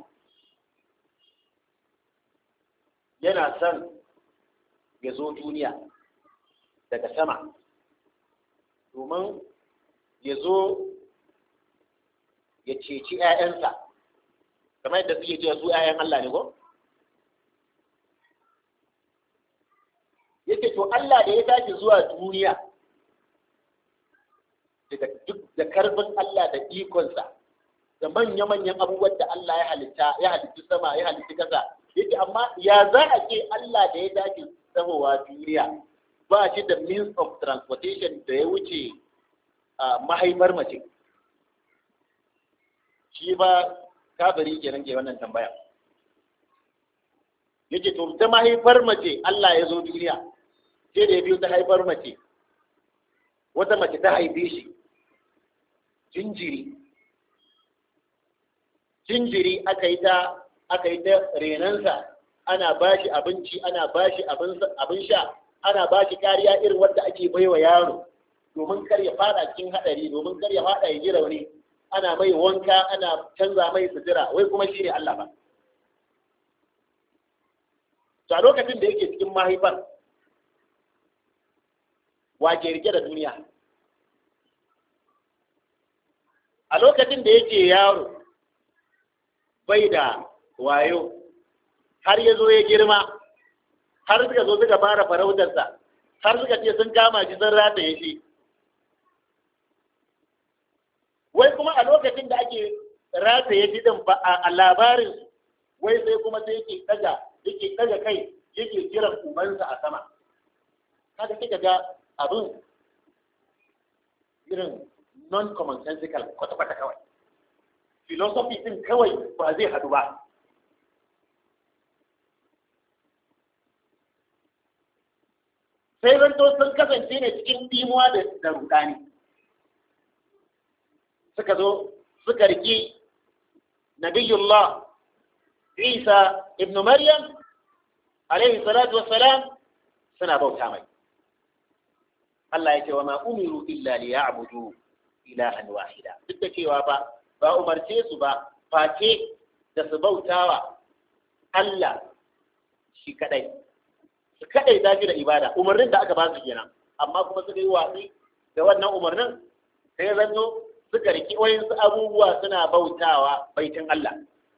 yana son ya zo duniya daga sama domin ya zo ya ceci ‘ya'yansa, kamar yadda suke cewa su ‘ya'yan Allah ne ko? Yake to Allah da ya tashi zuwa duniya daga duk da karfin Allah da ikonsa da manya-manyan abubuwan da Allah ya halitta, ya halitta sama, ya halitta kasa, yake amma ya za a ce Allah da ya tashi tsawowa duniya ba shi da means of transportation da ya wuce a mahaifar mace. Shi ba kafiri kenan ke wannan tambaya. Yake to ta mahaifar mace Allah ya zo duniya, sai da ya biyo ta haifar mace, wata mace ta haife shi, jinjiri. Jinjiri aka yi ta aka yi ta renansa, ana bashi abinci, ana bashi abin sha, ana ba shi kariya irin wadda ake baiwa yaro domin kar ya fada cikin hadari, domin kar ya fada ya ji rauni, ana mai wanka, ana canza mai sutura, wai kuma shi ne Allah ba. A lokacin da yake cikin mahaifar, wa ke rike da duniya? A lokacin da yake yaro bai da wayo, har ya zo ya girma, har suka zo suka fara farautarsa, har suka ce sun kama shi sun rataye shi. Wai kuma a lokacin da ake rataye shi din a labarin, wai sai kuma sai yake daga yake daga kai yake kiran ubansa a sama. Kaga kika ga abin irin non-commonsensical kwata-kwata kawai. Philosophy din kawai ba zai hadu ba. sai zanto sun kasance ne cikin dimuwa da rudani suka zo suka riki nabiyullah Isa ibn Maryam alaihi salatu wassalam suna bauta mai Allah ya ce wa ma umiru illa liya'budu ilahan wahida duk da cewa ba ba umarce su ba face da su bautawa Allah shi kadai su kadai daji da ibada umarnin da aka ba su kenan amma kuma suka yi watsi da wannan umarnin sai zanno suka riki wayansu abubuwa suna bautawa baitin Allah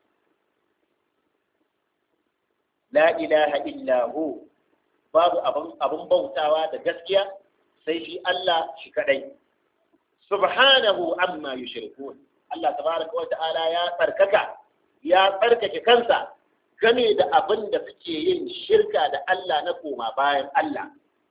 la ilaha illa hu babu abun abun bautawa da gaskiya sai shi Allah shi kadai subhanahu amma yushrikun Allah tabaraka wa ta'ala ya tsarkaka ya tsarkake kansa game da abin da suke yin shirka da Allah na koma bayan Allah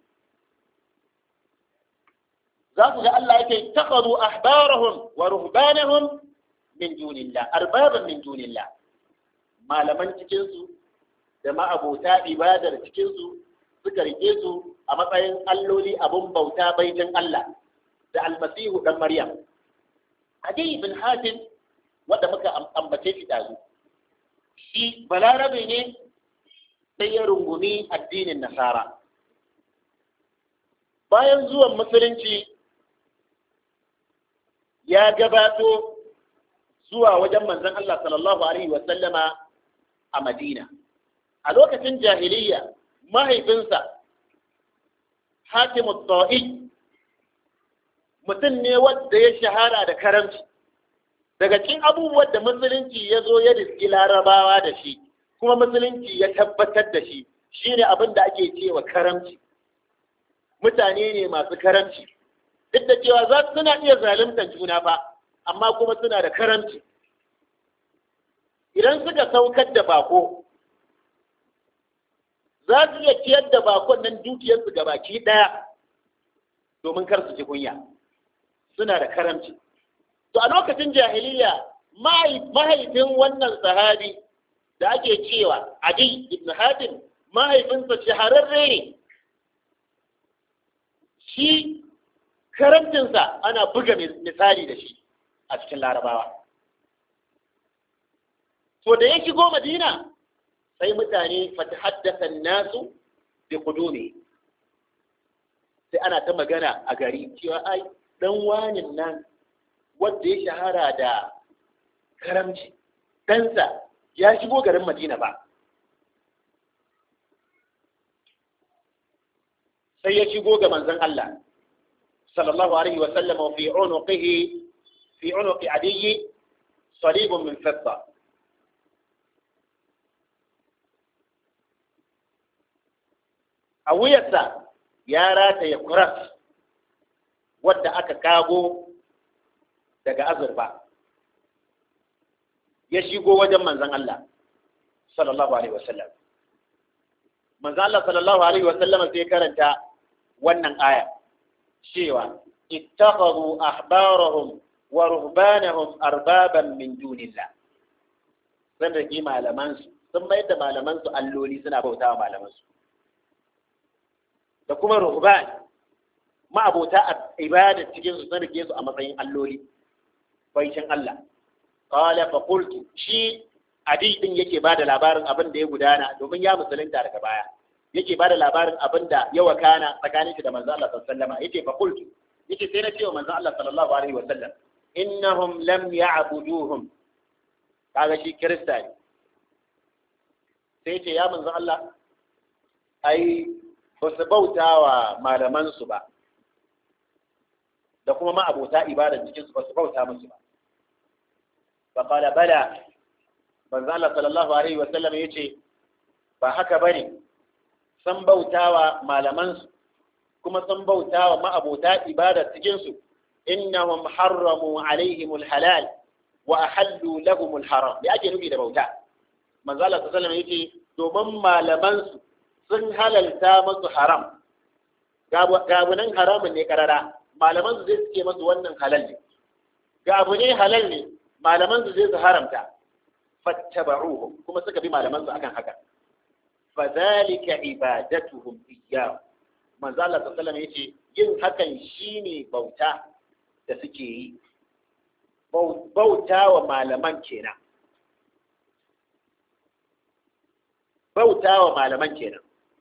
za ku ga Allah yake taqadu ahbarahum wa ruhbanahum min dunillah arbaban min dunillah malaman cikin su da ma'abota ibadar cikin su suka rike su a matsayin alloli abun bauta baitin Allah da almasihu dan Maryam Adi bin Hatim wanda muka ambace shi dazu shi balarabe ne sai ya rungumi addinin Nasara bayan zuwan musulunci ya gabato zuwa wajen manzon Allah sallallahu alaihi wa sallama a Madina a lokacin jahiliyya mahaifinsa Hatim al-Ta'i mutum ne wanda ya shahara da karamci daga cikin abubuwan da musulunci ya zo ya riski larabawa da shi kuma musulunci ya tabbatar da shi shine abin da ake cewa karamci mutane ne masu karamci duk da cewa za suna iya zaluntar juna ba amma kuma suna da karamci idan suka saukar da bako za su iya ciyar da bakon nan dukiyarsu gabaki ɗaya domin kar su ji kunya suna da karamci to a lokacin jahiliya mahaifin wannan sahabi da ake cewa Adi ibn Hatim mahaifinsa shahararre ne shi karamcinsa ana buga misali da shi a cikin larabawa to da ya shigo Madina sai mutane fatahaddasa nasu bi qudumi sai ana ta magana a gari cewa ai dan wanin nan wanda ya shahara da karamci ɗansa ya shigo garin Madina ba sai ya shigo ga manzon Allah sallallahu alaihi wa sallam wa fi unuqihi fi unuqi Adi salibun min fidda a wuyarsa ya rataye kuras wadda aka kago daga azurfa ya shigo wajen manzan Allah sallallahu alaihi wasallam manzan Allah sallallahu alaihi wasallam sai karanta wannan aya cewa ittakhadhu ahbarahum wa ruhbanahum arbaban min dunillah sun rike malaman su sun mai da malaman su alloli suna bautawa malaman su da kuma ruhban ma'abota ibada cikin su sun rike su a matsayin alloli baicin Allah qala fa qultu shi Adi din yake bada labarin abin da ya gudana domin ya musulunta daga baya yake bada labarin abin da ya wakana tsakanin shi da manzo Allah sallallahu alaihi wasallam yake fa qultu yake sai na ce wa manzo Allah sallallahu alaihi wasallam innahum lam ya'buduhum kaga shi kirista ne sai ce ya manzo Allah ai ba su bautawa malaman su ba da kuma ma abota ibadar cikin su ba su bauta musu ba fa qala bala manzo Allah sallallahu alaihi wa sallam yace ba haka bane san bautawa malaman su kuma san bautawa ma abota ibadar cikin su innahum harramu alaihim alhalal wa ahallu lahum alharam ya ake nufi da bauta manzo Allah sallallahu alaihi wa sallam yace domin malaman su sun halalta musu haram gabunan haramun ne karara malaman su zai suke masu wannan halal ne ga abu ne halal ne malaman su zai su haramta fattaba'uhum kuma suka bi malaman su akan haka fadhalika ibadatuhum iyyahu manzo Allah sallallahu alaihi wasallam yace yin hakan shine bauta da suke yi, bauta wa malaman kenan bauta wa malaman kenan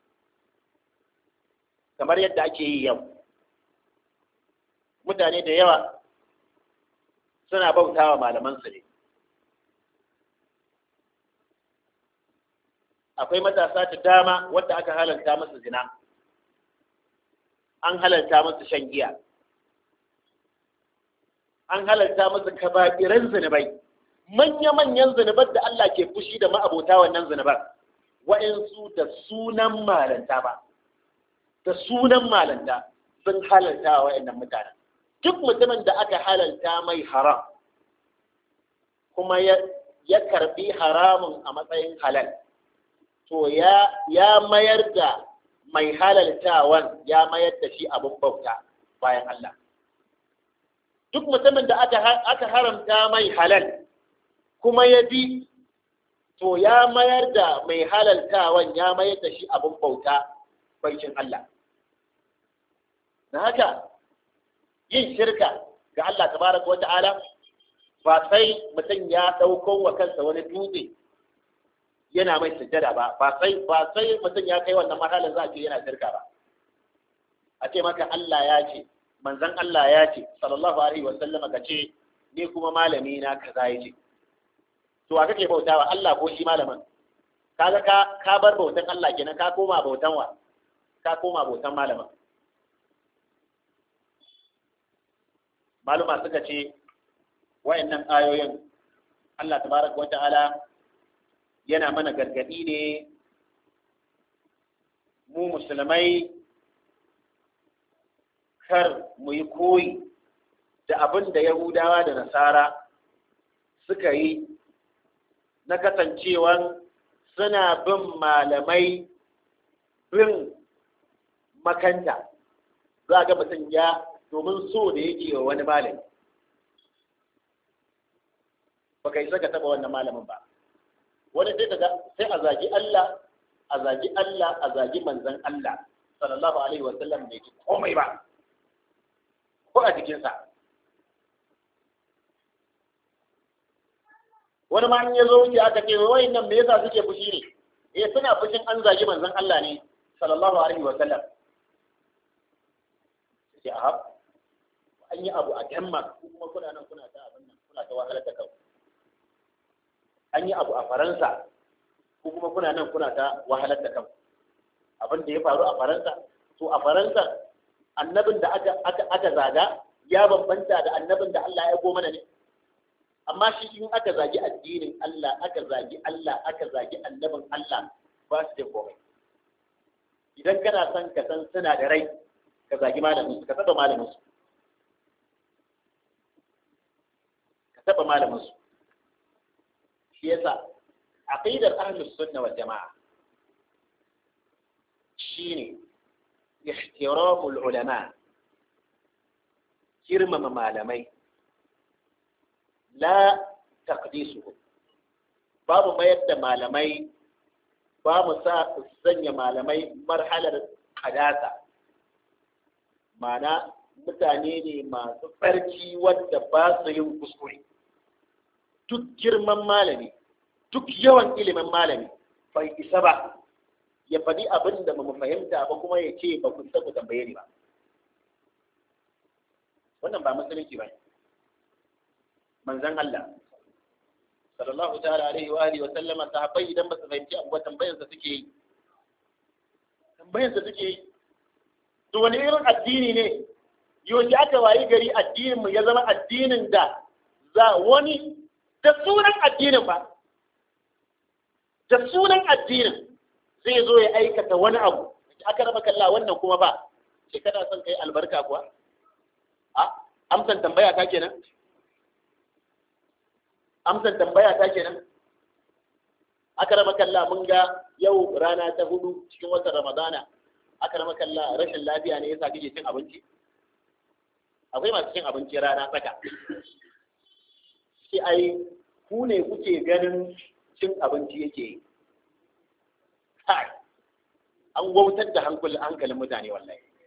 kamar yadda ake yi yau. Mutane da yawa suna bauta wa malamansu ne. Akwai matasa da dama wadda aka halarta musu zina, an halarta musu shan giya, an halarta musu kaba'iran zunubai, manya-manyan zunubar da Allah ke fushi da ma'abota wannan zunubar, wa'insu da sunan malanta ba, da sunan malanta sun halarta wa wa'innan mutanen. Duk mutumin da aka halarta mai haram kuma ya karbi haramun a matsayin halal, to ya ya mayar da mai halaltawan ya mayar da shi abin bauta bayan Allah. Duk mutumin da aka aka haramta mai halal kuma ya bi, to ya mayar da mai halaltawan ya mayar da shi abin bauta baikin Allah. Na haka yin shirka ga Allah tabaraka wa ta'ala ba sai mutum ya ɗauko wa kansa wani dutse yana mai sujjada ba, ba sai ba sai mutum ya kai wannan marhalin za a ce yana shirka ba. A ce maka Allah ya ce, manzon Allah ya ce, sallallahu alaihi wa sallama, ka ce ni kuma malami na kaza yace. To a kake bautawa, Allah ko shi malamin? Kaga ka ka bar bautan Allah kenan, ka koma bautan wa? Ka koma bautan malamin. Maluma suka ce wayannan ayoyin Allah tabaraka wa ta'ala yana mana gargadi ne mu musulmai kar mu yi koyi da abin da Yahudawa da Nasara suka yi na kasancewan suna bin malamai bin makanta. Za ga mutum ya domin so da yake wa wani malami, ba kai saka taba wannan malamin ba. Wani sai kaga sai a zagi Allah, a zagi Allah, a zagi manzon Allah sallallahu alaihi wa sallam bai ji komai ba ko a jikinsa. Wani ma in ya zo wuce aka ce wai nan me yasa suke fushi ne? Eh suna fushin an zagi manzon Allah ne sallallahu alaihi wa sallam. Sai a an yi abu a Denmark kuma kuna nan kuna ta abin nan kuna ta wahalar da kanku. An yi abu a Faransa ko kuma kuna nan kuna ta wahalar da kanku. Abin da ya faru a Faransa, to a Faransa annabin da aka aka aka zaga ya bambanta da annabin da Allah ya go mana ne. Amma shi in aka zagi addinin Allah, aka zagi Allah, aka zagi annabin Allah, ba su da komai. Idan kana son ka san suna da rai, ka zagi malamin su, ka saba malamin su. Ka saba malamin su. Shi yasa aqidar ahlus sunna wal jamaa shine ihtiramul ulama, girmama malamai, la taqdisuhum, babu mayar da malamai, babu sa sanya malamai marhalar kadasa, mana mutane ne masu tsarki wadda ba su yin kuskure. Duk girman malami, duk yawan ilimin malami bai isa ba ya faɗi abin da ba mu fahimta ba kuma ya ce ba ku isa ku tambaye ni ba. Wannan ba musulunci ba ne. Manzon Allah sallallahu ta'ala alaihi wa alihi wa sallama, sahabbai idan ba su fahimci abu ba tambayarsa suke yi. Tambayarsa suke yi. To wani irin addini ne? Yaushe aka wayi gari addinin mu ya zama addinin da za wani da sunan addinin ba, da sunan addinin zai zo ya aikata wani abu, aka raba kalla wannan kuma ba, ce kana son kai albarka kuwa? A amsan tambaya ta kenan? Amsan tambaya ta kenan? Aka raba kalla mun ga yau rana ta hudu cikin watan Ramadana, aka raba kalla rashin lafiya ne yasa kake cin abinci? Akwai masu cin abinci rana tsaka. Shi ai ku ne kuke ganin cin abinci yake yi. An wautar da hankalin mutane wallahi.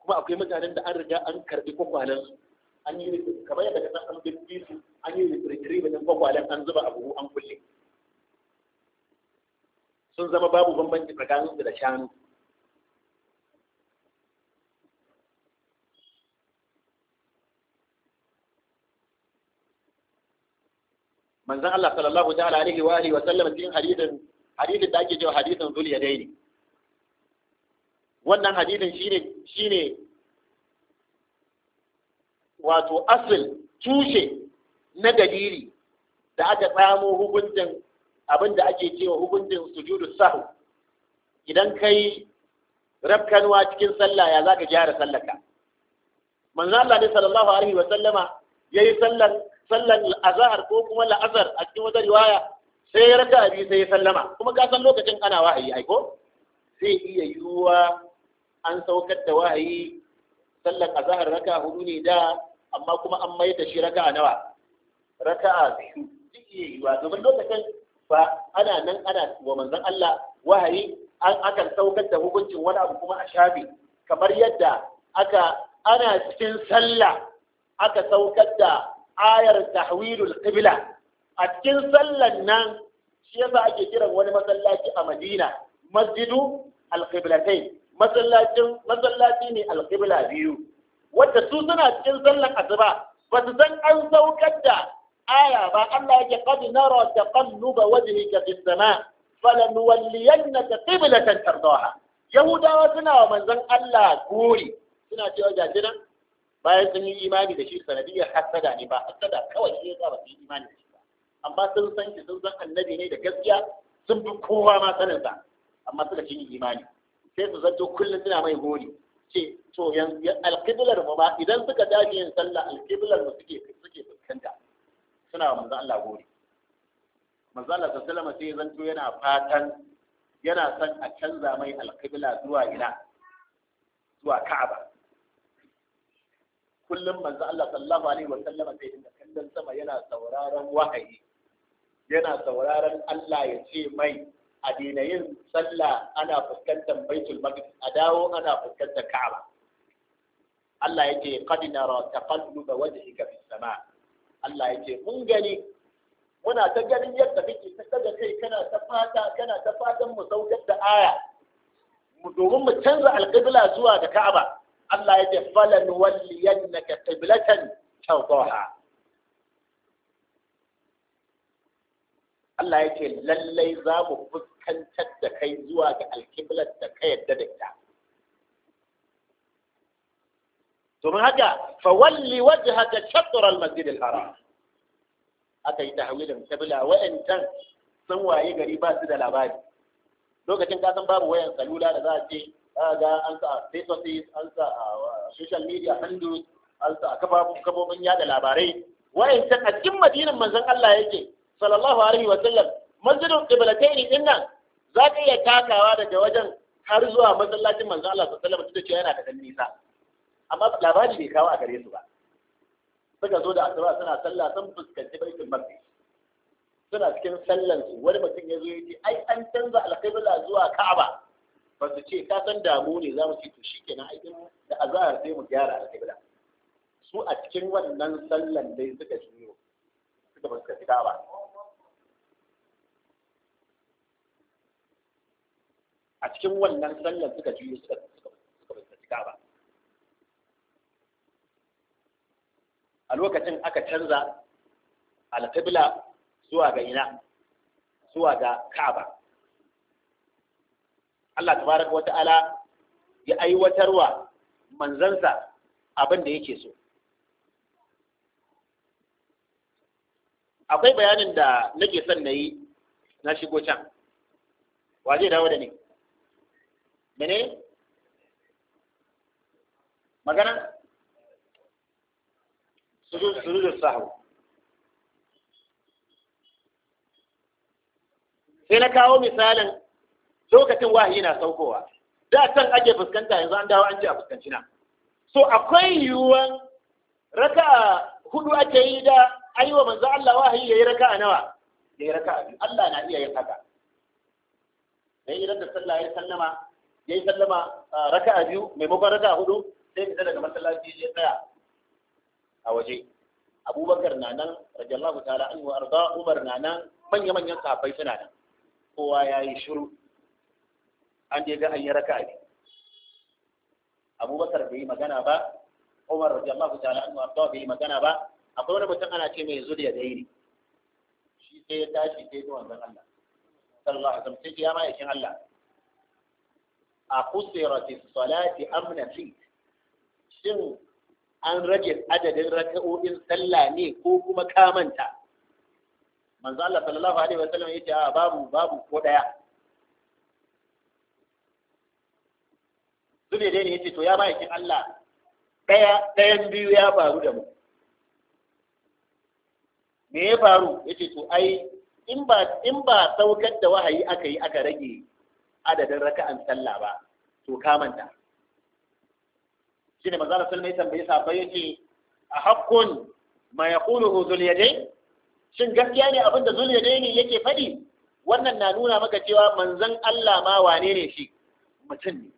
kuma akwai mutanen da an riga an karbi kwakwalensu an yi kamar yadda ka san an bi su an yi retrieve din kwakwalen an zuba abu an kulle sun zama babu bambanci tsakanin su da shanu manzon Allah sallallahu ta'ala alaihi wa alihi wa sallam cikin hadisin hadisin da ake cewa hadisin zul yadaini wannan hadisin shine shine wato asal tushe na dalili da aka tsamo hukuncin abin da ake cewa hukuncin sujudu sahw idan kai rabkanwa cikin sallah ya zaka gyara sallarka manzo Allah sallallahu alaihi wa sallama yayi sallar sallar azhar ko kuma la'azar a cikin wata riwaya sai ya raka biyu sai ya sallama kuma ka san lokacin ana wahayi ai ko sai iya yiwuwa an saukar da wahayi sallar azhar raka hudu ne da amma kuma an mai da shi raka'a nawa raka'a biyu duk iya yiwuwa domin lokacin ba ana nan ana wa manzon Allah wahayi an akan saukar da hukuncin wani abu kuma a shafi kamar yadda aka ana cikin sallah aka saukar da ayar tahwilul qibla a cikin sallan nan shi yasa ake kiran wani masallaci a Madina masjidu al-qiblatain masallacin masallaci ne al-qibla biyu wanda su suna cikin sallan asuba ba su san an saukar da aya ba Allah yake qad nara taqalluba wajhika fis sama falanuwalliyannaka qiblatan tardaha yahudawa suna wa manzon Allah gori suna cewa gajinan bayan sun yi imani da shi sanadiyar hasada ne ba hasada kawai shi yasa ba su yi imani da shi ba amma sun san shi sun san annabi ne da gaskiya sun fi kowa ma sanin sa amma suka ci imani sai su zanto kullum suna mai gori ce to yanzu alqiblar mu ma idan suka dace yin sallah alqiblar mu suke suke fuskanta suna wa manzo Allah gori manzo Allah sallallahu alaihi wasallam sai zanto yana fatan yana son a canza mai alqibla zuwa ina zuwa Ka'aba kullum manzo Allah sallallahu alaihi wa sallam sai dinga kallon sama yana sauraron wahayi yana sauraron Allah ya ce mai a daina yin sallah ana fuskantar Baitul Maqdis a dawo ana fuskantar Ka'aba Allah yake qad nara taqalluba wajhika fis sama Allah yake mun gani muna ta ganin yadda kake ta daga kai kana ta fata kana ta fatan mu saukar da aya mu domin mu canza alqibla zuwa ga Ka'aba Allah ya ce falan walliyannaka qiblatan tawdaha Allah ya ce lallai za mu fuskantar da kai zuwa ga alqiblat da ka yadda da ita domin haka fa walli wajhaka shatr al-masjid al-haram aka yi tahwilin qibla wa'antan sun waye gari ba su da labari lokacin ka san babu wayan salula da za a ce ga an sa Facebook, an sa social media handles, an sa kafofin yada labarai. Wayancan a cikin madinan manzon Allah yake, sallallahu alaihi wa sallam, masjidul qiblatayn din nan za ka iya takawa daga wajen har zuwa masallacin manzon Allah sallallahu alaihi wa sallam yana da nisa. Amma labari bai kawo a gare su ba. Suka zo da asuba suna sallah sun fuskanci baitul maqdis. Suna cikin sallan su wani mutum ya zo ya ce ai an canza alqibla zuwa Ka'aba. Ba su ce ka san damu ne za mu ce to shikenan aikin da azhar sai mu gyara alƙibla su a cikin wannan sallan dai suka shiyo suka ba suka fita ba a cikin wannan sallan suka shiyo suka suka ba suka fita ba a lokacin aka canza alƙibla zuwa ga ina zuwa ga Ka'aba Allah tabaraka wa ta'ala ya aiwatarwa manzansa abin da yake so. Akwai bayanin da nake son na yi na shigo can. Wa zai dawo da ni? Mene? Magana? Sujudus sahwu. Sai na kawo misalin lokacin wahayi na saukowa da can ake fuskanta yanzu an dawo an ce a fuskanci na so akwai yiwuwan raka hudu ake yi da ayyuwa manzo Allah wahayi yayi raka nawa yayi raka biyu Allah na iya yin haka dai idan da sallah ya sallama yayi sallama raka biyu maimakon raka hudu sai fita daga masallaci ya tsaya a waje abubakar na nan radiyallahu ta'ala anhu arda umar na nan manya manyan sahabbai suna nan kowa yayi shiru an je ga an yi raka'a ne abubakar bai yi magana ba umar radiyallahu ta'ala anhu arda bai yi magana ba akwai wani mutum ana ce mai zuliya da yiri shi sai ya tashi sai zuwa ga Allah sallallahu alaihi wasallam sai ya ma yakin Allah a kusirati salati amna fi shin an rage adadin raka'o'in sallah ne ko kuma kamanta manzo Allah sallallahu alaihi wasallam yace a babu babu ko daya zube dai ne yace to ya bayyana Allah daya dayan biyu ya faru da mu me ya faru yace to ai in ba in ba saukar da wahayi aka yi aka rage adadin raka'an sallah ba to kamanta shine manzo Allah sallallahu alaihi wasallam ya tambaye yace a hakkun ma yaquluhu zul yadayn shin gaskiya ne abinda zul yadayn yake fadi wannan na nuna maka cewa manzon Allah ma wane ne shi mutum ne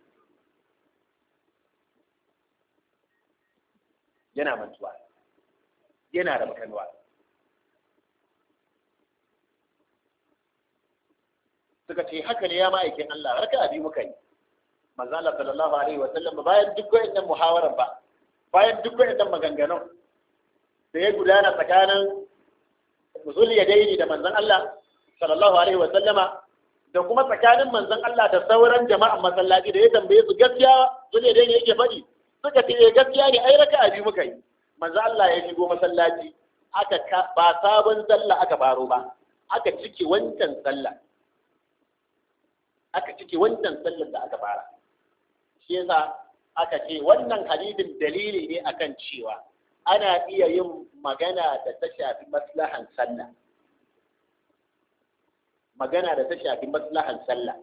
yana mantuwa yana da makanwa suka ce haka ne ya ma'aikin Allah raka'a biyu muka yi manzo Allah sallallahu alaihi wa sallam bayan duk wannan muhawarar ba bayan duk wannan maganganun da ya gudana tsakanin Zul Yadaini da manzon Allah sallallahu alaihi wa sallama da kuma tsakanin manzon Allah da sauran jama'an masallaci da ya tambaye su gaskiya Zul Yadaini yake faɗi suka ce gaskiya ne ai raka'a biyu muka yi manzo Allah ya shigo masallaci aka ba sabon sallah aka faro ba aka cike wancan sallah aka cike wancan sallar da aka fara shi yasa aka ce wannan hadisin dalili ne akan cewa ana iya yin magana da ta shafi maslahan sallah magana da ta shafi maslahan sallah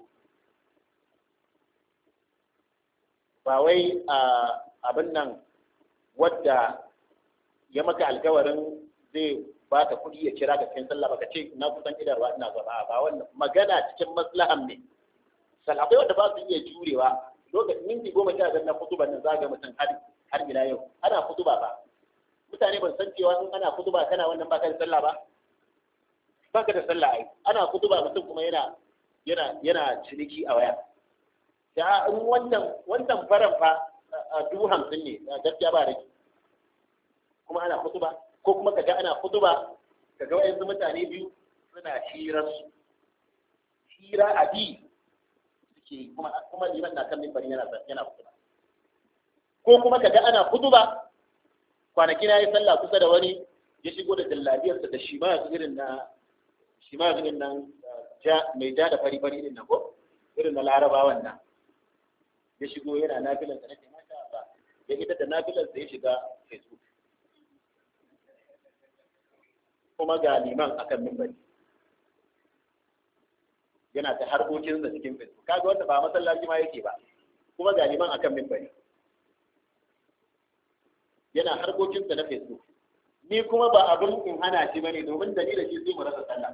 ba wai abin nan wadda ya maka alkawarin zai ba ka kuɗi ya kira ka cikin sallah baka ce na kusan idarwa ina gaba ba wannan magana cikin maslahan ne akwai wanda ba su iya jurewa lokacin minti goma sha biyar na kutuba nan zaga mutum har har ila yau ana kutuba ba mutane ban san cewa in ana kutuba kana wannan baka da sallah ba baka da sallah ai ana kutuba mutum kuma yana yana yana ciniki a waya ya in wannan wannan faran fa dubu hamsin ne gaskiya ba rage kuma ana kutuba ko kuma kaga ana kutuba kaga wayansu mutane biyu suna hirar su hira adi kuma kuma liman na kan minbari yana yana kutuba ko kuma kaga ana kutuba kwanaki na yi sallah kusa da wani ya shigo da jallabiyarsa da shi ma irin na shi ma irin nan ja mai ja da fari fari din nan ko irin na larabawan nan ya shigo yana nafilan da nake masha Allah ya ita da nafilan da ya shiga Facebook kuma ga liman akan minbari yana ta harkokin da cikin Facebook kaga wanda ba masallaci ma yake ba kuma ga liman akan minbari yana harkokin sa na Facebook ni kuma ba abin in hana shi bane domin dalilin shi sai mu rasa sallah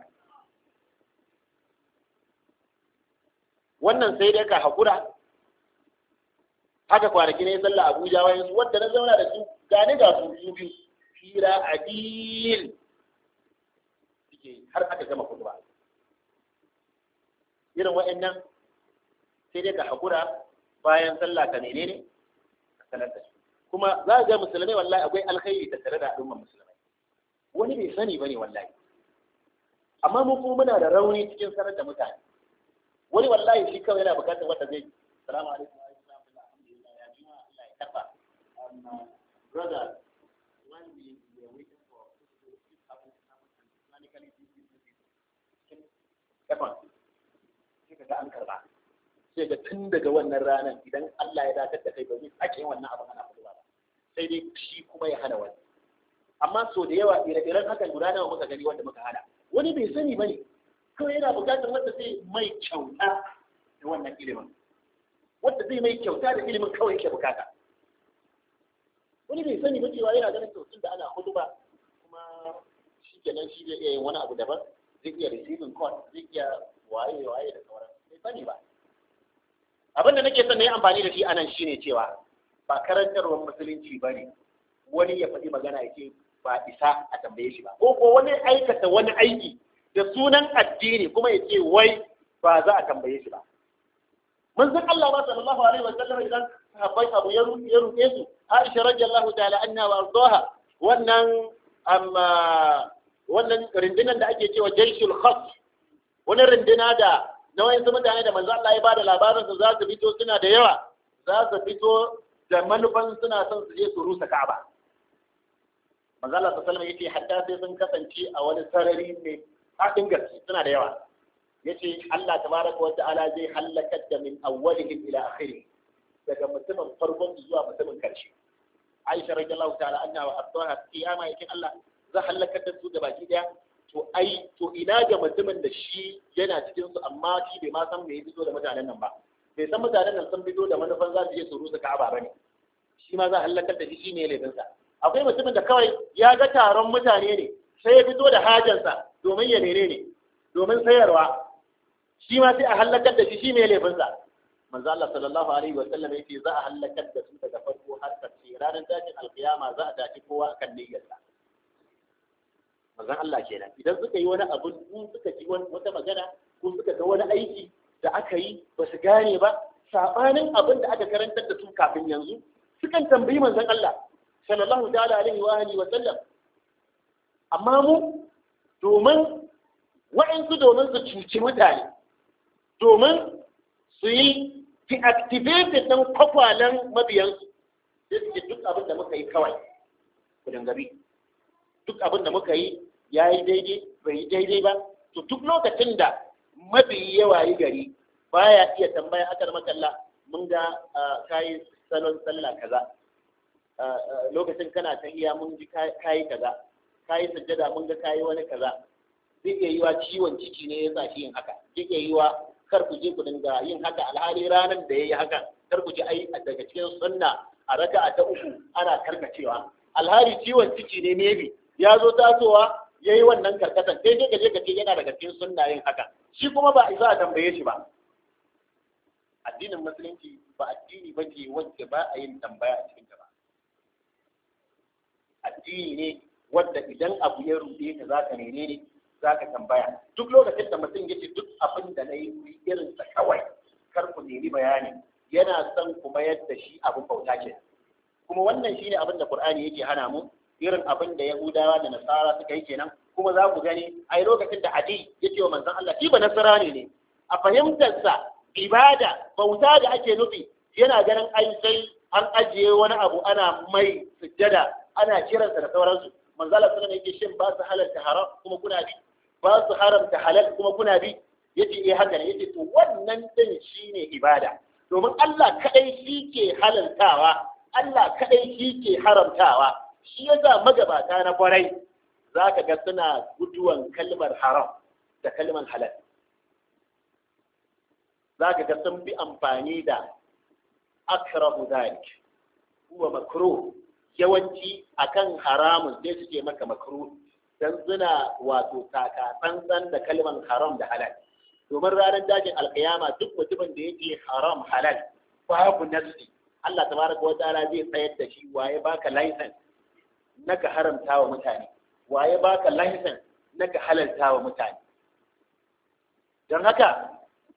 wannan sai dai ka hakura haka kwanaki ne sallah Abuja wayan su wanda na zauna da su gani ga su biyu biyu hira adil har aka gama kutuba irin wa'annan sai dai ka haƙura bayan sallah ka menene ka sanar da su kuma za ga musulmai wallahi akwai alkhairi ta tare da al'umman musulmai wani bai sani bane wallahi amma mu kuma muna da rauni cikin sanar da mutane wani wallahi shi kawai yana bukatar wanda zai salamu alaikum wa rahmatullahi alhamdulillah ya jima Allah ya kafa brother when we were waiting for Islamically kafa sai ga an karba sai ga tun daga wannan ranar idan Allah ya dakatar da kai ba zai sake yin wannan abin ana faɗuwa ba sai dai shi kuma ya hana wani amma so da yawa ire-iren hakan guda nawa muka gani wanda muka hana wani bai sani ba ne kawai yana buƙatar wanda zai mai kyauta da wannan ilimin wanda zai mai kyauta da ilimin kawai yake bukata wani bai sani ba cewa yana ganin kyautun da ana hudu ba kuma shi kenan shi zai iya yin wani abu daban zai iya receiving call zai iya waye waye da sauran bai sani ba abin da nake son na yi amfani da shi anan shine cewa ba karantarwar musulunci ba ne wani ya faɗi magana ya ce ba isa a tambaye shi ba, ko ko wani aikata wani aiki da sunan addini kuma ya ce wai ba za a tambaye shi ba. Mun san Allah ma sallallahu alaihi wa sallam idan sahabbai abu ya ruɗe su, Aisha radiyallahu ta'ala anha wa ardaha, wannan amma wannan rundunar da ake cewa jaishul khas, wani runduna da na wayansu mutane da manzo Allah ya bada labarin su za su fito suna da yawa, za su fito da manufan suna son su je su rusa Ka'aba. Manzo Allah sallallahu alaihi wasallam yace hatta sai sun kasance a wani sarari mai haɗin gaske, suna da yawa. Yace Allah tabaraka wa ta'ala zai halaka da min awwalihim ila akhirih, daga mutumin farkon zuwa mutumin karshe. Aisha radiyallahu ta'ala anha wa ardaha kiyama yake Allah za halaka da su gabaki daya. To ai to ina ga mutumin da shi yana cikin su amma shi bai ma san me ya fito da mutanen nan ba, bai san mutanen nan sun fito da manufan za su je su rusa Ka'aba bane, shi ma za halakar da shi shine laifinsa. Akwai mutumin da kawai ya ga taron mutane ne sai ya fito da hajansa domin ya nene ne domin sayarwa, shi ma sai a halakar da shi shine laifinsa. Manzo Allah sallallahu alaihi wa sallam yace za a halakar da su daga farko har ƙarshe, ranar tashin alkiyama za a tashi kowa akan niyyarsa. Manzon Allah kenan idan suka yi wani abu, in suka ji wata magana ko suka ga wani aiki da aka yi ba su gane ba sabanin abin da aka karantar da su kafin yanzu, sukan tambayi manzon Allah sallallahu ta'ala alaihi wa alihi wa sallam. Amma mu domin wa'ansu domin su cuci mutane, domin su yi deactivated ɗin kwakwalen mabiyansu, sai su ce duk abin da muka yi kawai ku dangabi, duk abin da muka yi ya yi daidai bai yi daidai ba. To duk lokacin da mabiyi ya wayi gari baya iya tambaya akar makalla mun ga kayi salon sallah kaza, lokacin kana ta iya mun ji kayi kaza, kayi sajjada mun ga kayi wani kaza, zai iya yiwa ciwon ciki ne ya sa shi yin haka, zai iya yiwa kar ku je ku dinga yin haka alhali ranar da yayi haka kar ku je ai daga cikin sunna a raka'a ta uku ana karkacewa, alhali ciwon ciki ne maybe ya zo tasowa ya yi wannan karkatan sai dai gaje gaje yana daga cikin sunna yin haka, shi kuma ba isa a tambaye shi ba. Addinin musulunci ba addini ba ce wacce ba a yin tambaya a cikin ta ba. Addini ne wanda idan abu ya rude ka za ka nene ne za ka tambaya. Duk lokacin da mutum ya ce duk abin da na yi irin sa kawai kar ku nemi bayani, yana son kuma yadda shi abin bauta ce. Kuma wannan shine abin da Qur'ani yake hana mu, irin abin da Yahudawa da Nasara suka yi kenan. Kuma za ku gani a lokacin da Adi ya ce wa manzon Allah shi ba Nasara ne, a fahimtarsa ibada bauta da ake nufi yana ganin ai sai an ajiye wani abu ana mai sujjada ana kiransa da sauransu. Manzon Allah sallallahu alaihi wasallam yake shin ba su halalta haram kuma kuna bi, ba su haramta halal kuma kuna bi? Yace eh haka ne. Yace to wannan din shine ibada, domin Allah kadai shi ke halaltawa, Allah kadai shi ke haramtawa. Shi yasa magabata na kwarai za ka ga suna guduwan kalmar haram da kalmar halal, za ka ga sun bi amfani da akrahu dhalik huwa makruh, yawanci akan haramun sai suke maka makruh dan suna wato taka tsantsan da kalmar haram da halal. Domin ranar dajin alkiyama duk mutumin da yake haram halal babu nafsi, Allah tabaraka wa ta'ala zai tsayar da shi, waye baka license naka haramta wa mutane, waye baka license naka halalta wa mutane. Don haka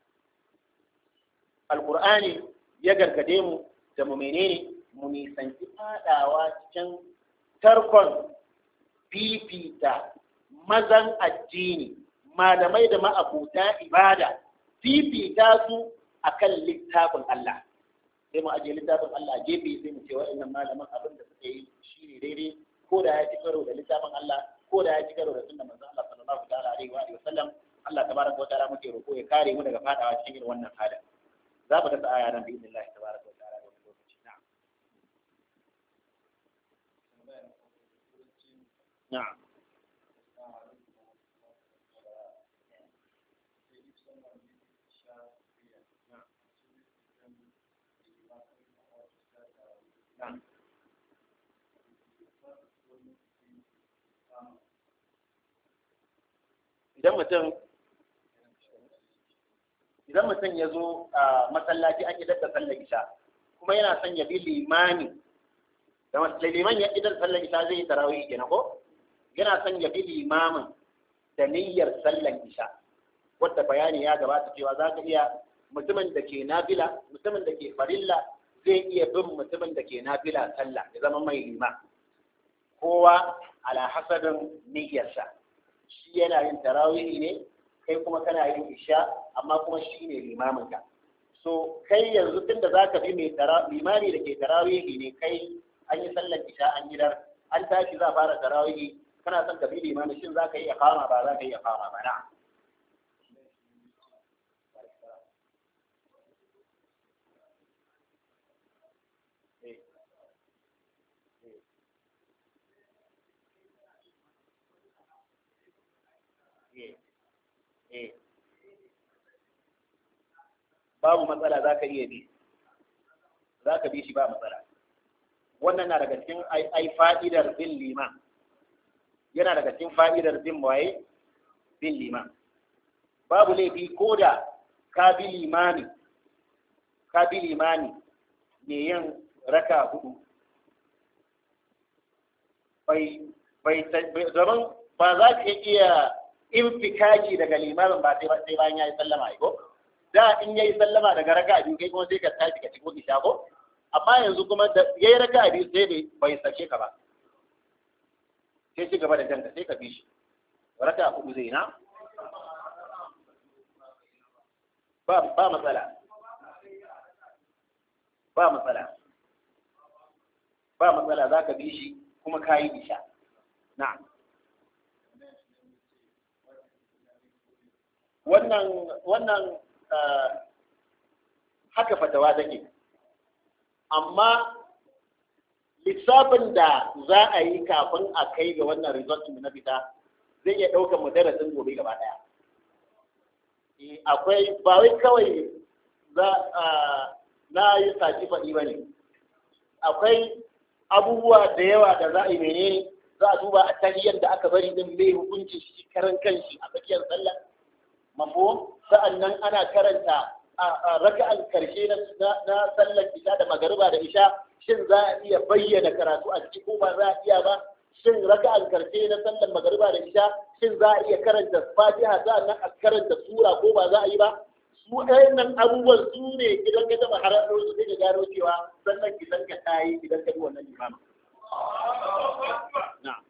alqur'ani ya gargade mu da mu menene mu nisanci fadawa cikin tarkon fifita mazan addini, malamai da ma'abuta ibada, fifita su akan littafin Allah. Sai mu aje littafin Allah gefe sai mu ce wa'annan malaman abin da suka yi shine daidai, ko da ya ci karo da littafin Allah, ko da ya ci karo da sunnar manzon Allah sallallahu alaihi wa sallam. Allah tabaraka wa ta'ala muke roƙo ya kare mu daga fadawa cikin irin wannan halin. Za mu dasa aya nan bi idnillah tabaraka wa ta'ala da wannan lokaci. Na'am. Na'am. Na'am. Idan mutum idan mutum ya zo a masallaci an yi dadda sallar isha kuma yana son ya bi limani da wasu liman ya idan sallar isha zai yi tarawih kenan ko yana son ya bi limamin da niyyar sallar isha wadda bayani ya gabata cewa za ka iya mutumin da ke nafila mutumin da ke farilla zai iya bin mutumin da ke nafila sallah ya zama mai lima kowa ala hasabin niyyarsa shi yana yin tarawih ne kai kuma kana yin isha amma kuma shi ne limamin ka so kai yanzu tun da zaka bi mai limani da ke tarawih ne kai an yi sallar isha an gidar an tashi za a fara tarawih kana son ka bi limani shin za ka yi iqama ba za ka yi iqama ba na babu matsala za ka iya bi za ka bi shi ba matsala wannan na daga cikin ai fa'idar bin liman yana daga cikin fa'idar bin waye bin liman babu laifi ko da ka bi limani ka bi limani ne yin raka hudu bai bai zaman ba za ka iya infikaci daga limamin ba sai bayan ya yi sallama ko da in yayi sallama daga raka biyu kai kuma sai ka tashi ka ciko isha ko amma yanzu kuma da yayi raka biyu sai bai sake ka ba sai ci gaba da danka sai ka bi shi raka hudu zai na ba ba matsala ba matsala ba matsala za ka bi shi kuma ka yi isha na'am wannan wannan haka fatawa take amma lissafin da za a yi kafin a kai ga wannan result na fita zai iya ɗaukar mu darasin gobe gaba ɗaya akwai ba wai kawai za na yi saci faɗi ba ne akwai abubuwa da yawa da za a yi menene za a duba a tarihiyar da aka bari din mai hukunci shi karan kanshi a tsakiyar sallah mafhum sa'annan ana karanta a raka'an karshe na sallar isha da magariba da isha shin za a iya bayyana karatu a ciki ko ba za a iya ba shin raka'an karshe na sallar magariba da isha shin za a iya karanta fatiha sa'annan a karanta sura ko ba za a yi ba su ɗayan abubuwan su ne idan ka taɓa harar su sai ka gano cewa sannan idan ka tayi idan ka bi wannan limamin na'am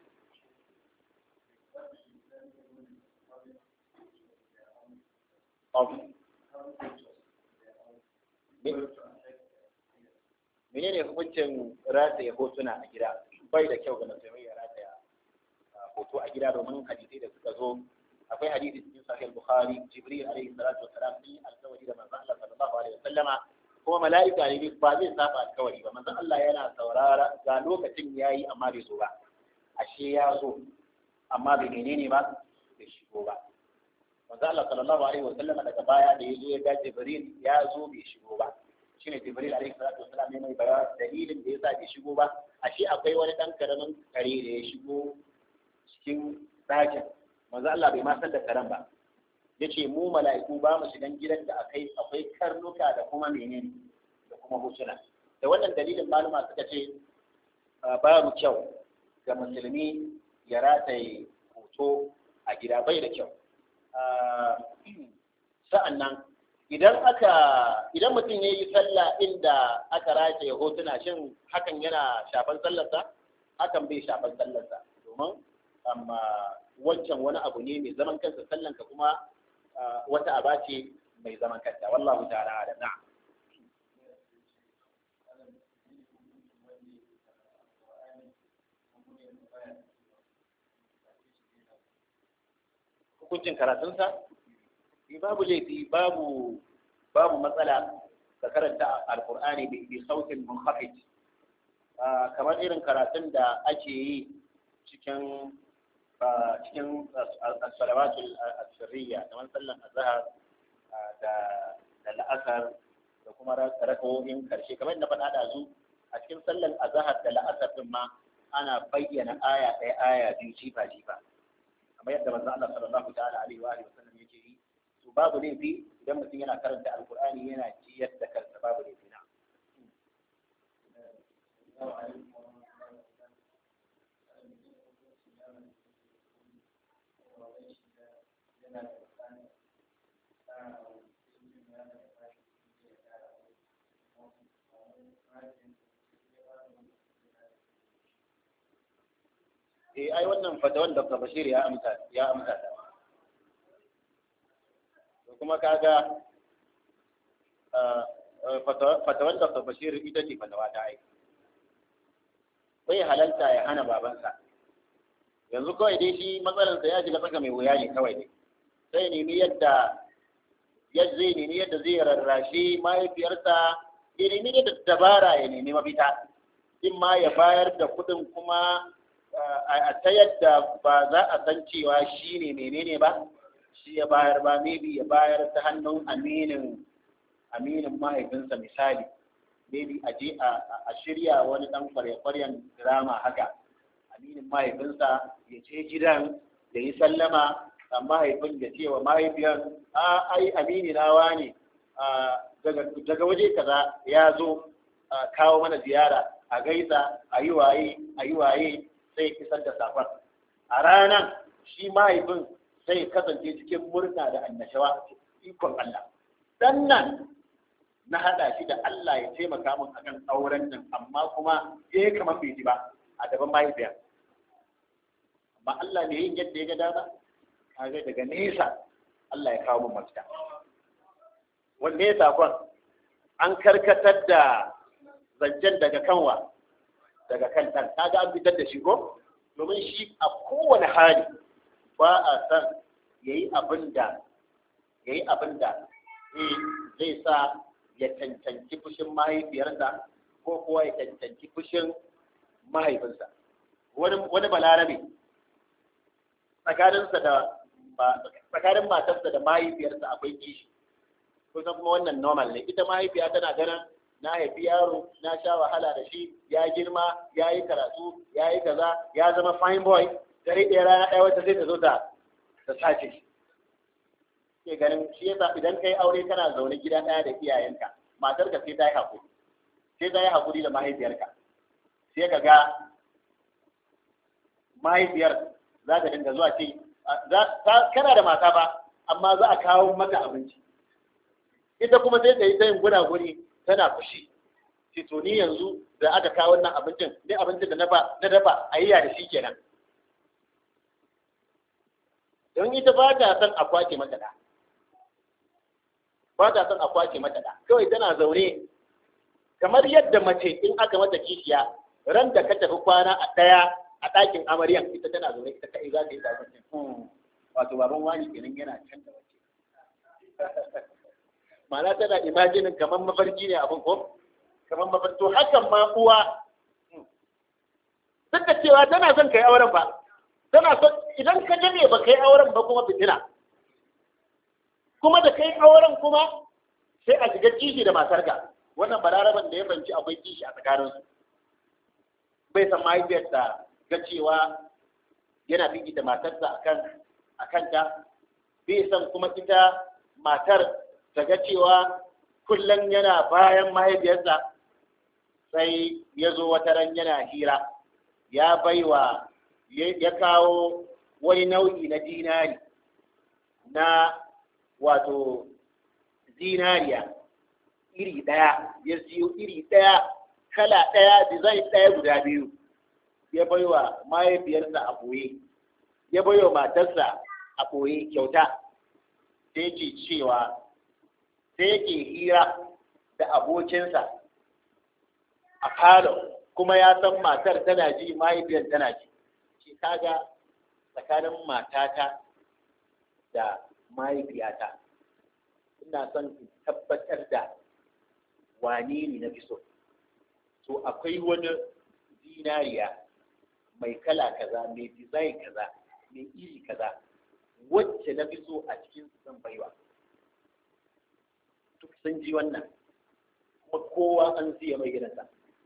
menene hukuncin rataya hotuna a gida bai da kyau ga musulmi ya rataya hoto a gida domin hadisai da suka zo akwai hadisi cikin sahih bukhari jibril alaihi salatu wassalam ni alkawari da manzon Allah sallallahu alaihi wasallama kuma mala'ika ne ba zai saba alkawari ba manzon Allah yana saurara ga lokacin yayi amma bai zo ba ashe ya zo amma bai menene ba bai shigo ba manzo Allah sallallahu alaihi wa sallam daga baya da yazo ya ga Jibril ya zo bai shigo ba shine Jibril alaihi salatu wasallam ne mai bayani dalilin da yasa bai shigo ba ashe akwai wani dan karamin kare da ya shigo cikin dakin manzo Allah bai ma san da karen ba yace mu mala'iku ba mu shigan gidan da akai akwai karnuka da kuma menene da kuma hotuna da wannan dalilin maluma suka ce babu kyau ga musulmi ya rataye hoto a gida bai da kyau sa'an nan idan aka idan mutum ya yi sallah inda aka rataye hotuna shin hakan yana shafan sallarsa hakan bai shafan sallarsa domin amma wancan wani abu ne mai zaman kansa sallanka kuma wata aba ce mai zaman kanta wallahu ta'ala da na'am hukuncin karatunsa babu laifi babu babu matsala ka karanta alqur'ani bi sautin munkhafid kamar irin karatun da ake yi cikin cikin as-salawatul as-sirriya kamar sallan azhar da da la'asar da kuma rakawoyin karshe kamar na faɗa da zu a cikin sallan azhar da la'asar din ma ana bayyana aya ɗaya aya biyu jifa jifa kamar yadda manzo Allah sallallahu ta'ala alaihi wa alihi wasallam yake yi to babu laifi idan mutum yana karanta alqur'ani yana ciyar da kansa babu laifi na eh ai wannan fatawan Doctor Bashir ya amsa ya amsa ta kuma kaga fatawan Doctor Bashir ita ce fatawa ta ai bai halalta ya hana babansa yanzu kawai dai shi matsalarsa ya ji tsaka mai wuya ne kawai ne sai nemi yadda ya zai nemi yadda zai rarrashi mahaifiyarsa ya nemi yadda dabara ya nemi mafita in ma ya bayar da kuɗin kuma a ta yadda ba za a san cewa shi ne menene ba shi ya bayar ba maybe ya bayar ta hannun aminin aminin mahaifinsa misali maybe a je a shirya wani dan kwarya-kwaryan drama haka aminin mahaifinsa ya ce gidan da yi sallama a mahaifin da cewa mahaifiyar a ai amini nawa ne daga waje kaza ya zo kawo mana ziyara a gaisa a yi waye a yi waye sai kisar da safar a ranar shi mahaifin sai kasance cikin murna da annashawa ikon Allah dan nan na hada shi da Allah ya taimaka min akan auren nan amma kuma ya kamar bai ji ba a daban mahaifiyar amma Allah ne yin yadda ya ga dama kaga daga nesa Allah ya kawo min mafita wanda ya sakon an karkatar da zancen daga kanwa daga kan ɗan kaga an fitar da shi ko domin shi a kowane hali ba a san yayi abin da yayi abin da zai sa ya cancanci fushin mahaifiyarsa ko kuwa ya cancanci fushin mahaifinsa wani balarabe tsakaninsa da tsakanin matarsa da mahaifiyarsa akwai kishi kusan kuma wannan normal ne ita mahaifiya tana ganin na haifi yaro na sha wahala da shi ya girma ya yi karatu ya yi kaza ya zama fine boy dare ɗaya rana ɗaya wata sai ta zo ta ta sace shi ke ganin shi yasa idan kai aure kana zaune gida ɗaya da iyayenka matarka sai ta yi haƙuri sai ta yi haƙuri da mahaifiyarka sai ka ga mahaifiyar za ta dinga zuwa ce kana da mata ba amma za a kawo mata abinci ita kuma sai ta yi ta yin guna-guni tana fushi ce to ni yanzu da aka kawo wannan abincin ne abincin da na dafa a yi da shi kenan don ita ba ta son a kwace mata da ba ta son a kwace mata da kawai tana zaune kamar yadda mace in aka mata kishiya ran da ka tafi kwana a ɗaya a ɗakin amaryan ita tana zaune ita kai za ta yi zaɓen wato baban wani kenan yana can da wace ma'ana tana imajinin kamar mafarki ne abin ko kamar mafarki to hakan ma uwa duk da cewa tana son kai auren ba tana son idan ka jame ba kai auren ba kuma fitina kuma da kai auren kuma sai a shiga kishi da matarka wannan balaraban da ya fanci akwai kishi a tsakaninsu bai san mahaifiyarsa ga cewa yana fiki da matarsa akan akan ta bai san kuma ita matar ta ga cewa kullum yana bayan mahaifiyarsa sai ya zo wata ran yana hira ya baiwa ya kawo wani nau'i na dinari na wato zinariya iri ɗaya ya siyo iri ɗaya kala ɗaya design ɗaya guda biyu ya baiwa mahaifiyarsa a ɓoye ya baiwa matarsa a ɓoye kyauta sai ke cewa sai yake hira da abokinsa a falo kuma ya san matar tana ji mahaifiyar tana ji shi kaga tsakanin matata da mahaifiyata ina son in tabbatar da wane ne na fi so to akwai wani zinariya mai kala kaza mai design kaza mai iri kaza wacce na fi so a cikin zan baiwa duk sun ji wannan kuma kowa an siya mai gidansa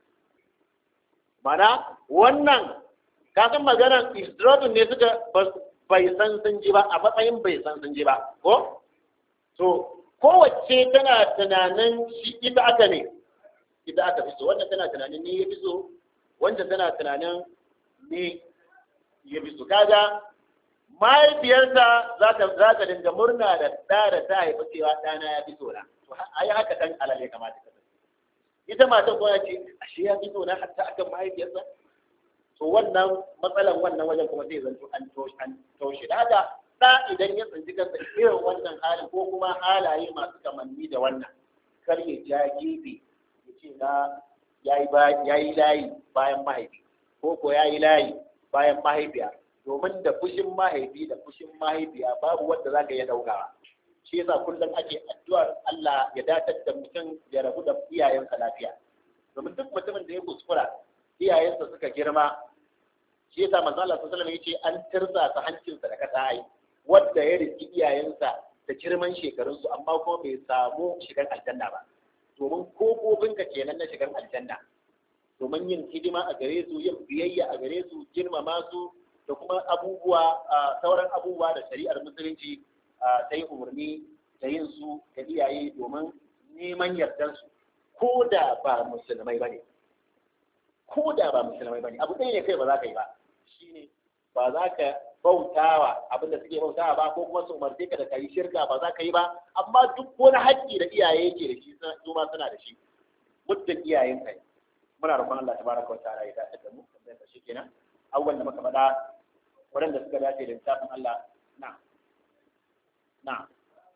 mana wannan kasan maganar isdrodin ne suka bai san sun ji ba a matsayin bai san sun ji ba ko to kowace tana tunanin shi ita aka ne ita aka fi so wannan tana tunanin ne ya fi so wanda tana tunanin me ya fi su kaga mahaifiyarsa za ta za ta dinga murna da ɗa da ta haifa cewa ɗana ya fi so na to ai haka dan alal ya kamata ka ita matan ko ya ce ashe ya fi so na hatta akan mahaifiyarsa to wannan matsalan wannan wajen kuma zai zanto an toshe an toshe da haka da idan ya tsinci kansa irin wannan halin ko kuma halaye masu kamanni da wannan kar ya ja gefe ya ce na yayi layi bayan mahaifi ko ko yayi layi bayan mahaifiya domin da fushin mahaifi da fushin mahaifiya babu wanda za ka iya daukawa shi yasa kullum ake addu'ar Allah ya datar da mutum ya rabu da iyayensa lafiya domin duk mutumin da ya kuskura iyayensa suka girma shi yasa manzo Allah sallallahu alaihi wasallam yace an tirsa ta hancinsa da kasa ai wanda ya riski iyayensa da girman shekarunsu amma kuma bai samu shigar aljanna ba domin kofofinka kenan na shigar aljanna domin yin hidima a gare su yin biyayya a gare su girmama su da kuma abubuwa sauran abubuwa da shari'ar musulunci ta yi umarni da yin su ga iyaye domin neman yardansu ko da ba musulmai ba ne ko da ba musulmai ba ne abu ɗaya ne kai ba za ka yi ba shine ba za ka bautawa abin da suke bautawa ba ko kuma su umarce ka da kai shirka ba za ka yi ba amma duk wani haƙƙi da iyaye yake da shi su ma suna da shi muddin iyayen kai muna roƙon Allah tabaraka wa ta'ala ya dace da mu da shi kenan abubuwan da muka faɗa waɗanda suka dace da littafin Allah na na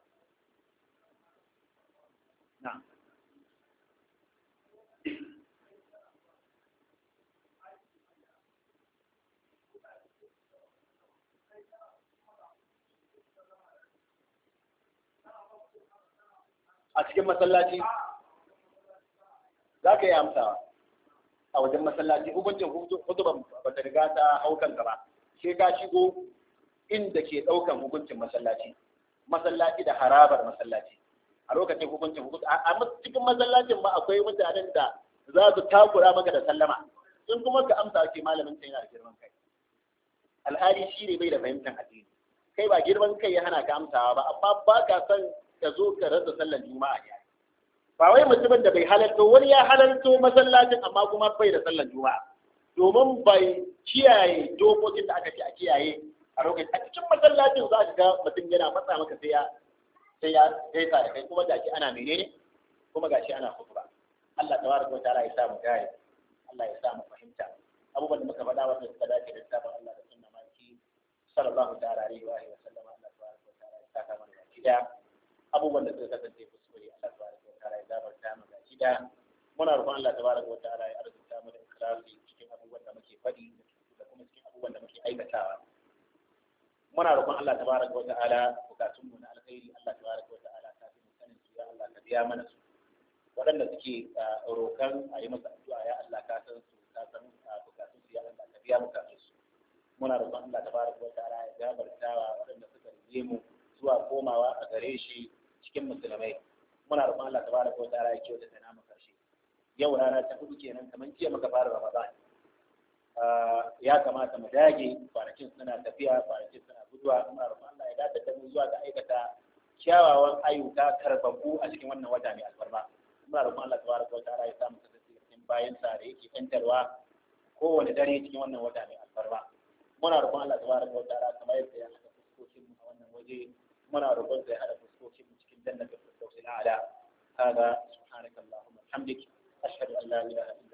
na a cikin masallaci za ka yi amsawa a wajen masallaci hukuncin hutuban ba ta riga ta haukan ba sai ka shigo inda ke ɗaukan hukuncin masallaci masallaci da harabar masallaci a lokacin hukuncin hukuncin a cikin masallacin ma akwai mutanen da za su takura maka da sallama sun kuma ka amsa ce malamin kai yana da girman kai alhali shi ne bai da fahimtar addini kai ba girman kai ya hana ka amsawa ba amma ba ka san ka zo ka rasa sallar juma'a ne ba wai mutumin da bai halarta wani ya halarto masallacin amma kuma bai da sallar juma'a domin bai kiyaye dokokin da aka ce a kiyaye a lokacin a cikin masallacin za ka ga mutum yana matsa maka sai ya sai ya gaisa da kai kuma gashi ana menene kuma gashi ana khutba Allah tabaraka wa ta'ala ya sa mu gane Allah ya sa mu fahimta abubuwan da muka faɗa wanda suka dace da tsabon Allah da sunna maki sallallahu ta'ala alaihi wa alihi wa sallam Allah tabaraka wa ta'ala ya saka mana gida abubuwan da suka kasance kuskure Allah tabaraka wa ta'ala ya zabarta mu gida muna roƙon Allah tabaraka wa ta'ala ya arzuta mu da ikhlasi cikin abubuwan da muke faɗi da kuma cikin abubuwan da muke aikatawa muna roƙon Allah tabaraka wa ta'ala bukatun mu na alkhairi Allah tabaraka wa ta'ala ta fi sanin su ya Allah ka biya mana su waɗanda suke roƙon a yi masa addu'a ya Allah ka san su ka san bukatun su ya Allah ka biya bukatun su muna roƙon Allah tabaraka wa ta'ala ya gabartawa waɗanda suka rige mu zuwa komawa a gare shi cikin musulmai muna roƙon Allah tabaraka wa ta'ala ya kyauta da namu karshe yau rana ta hudu kenan kamar jiya muka fara Ramadan ya kamata mu dage kwanakin suna tafiya kwanakin suna guduwa muna roƙon Allah ya dace da mu zuwa ga aikata kyawawan ayyuka karbabu a cikin wannan wata mai alfarma muna roƙon Allah tabaraka wa ta'ala ya samu kasance cikin bayan sa da yake kantarwa kowane dare cikin wannan wata mai alfarma muna roƙon Allah tabaraka wa ta'ala kamar yadda ya haɗa fuskokin mu a wannan waje muna roƙon sa ya haɗa fuskokin mu cikin jannatul firdausil a'la hada subhanakallahumma wa bihamdik ashhadu an la ilaha illa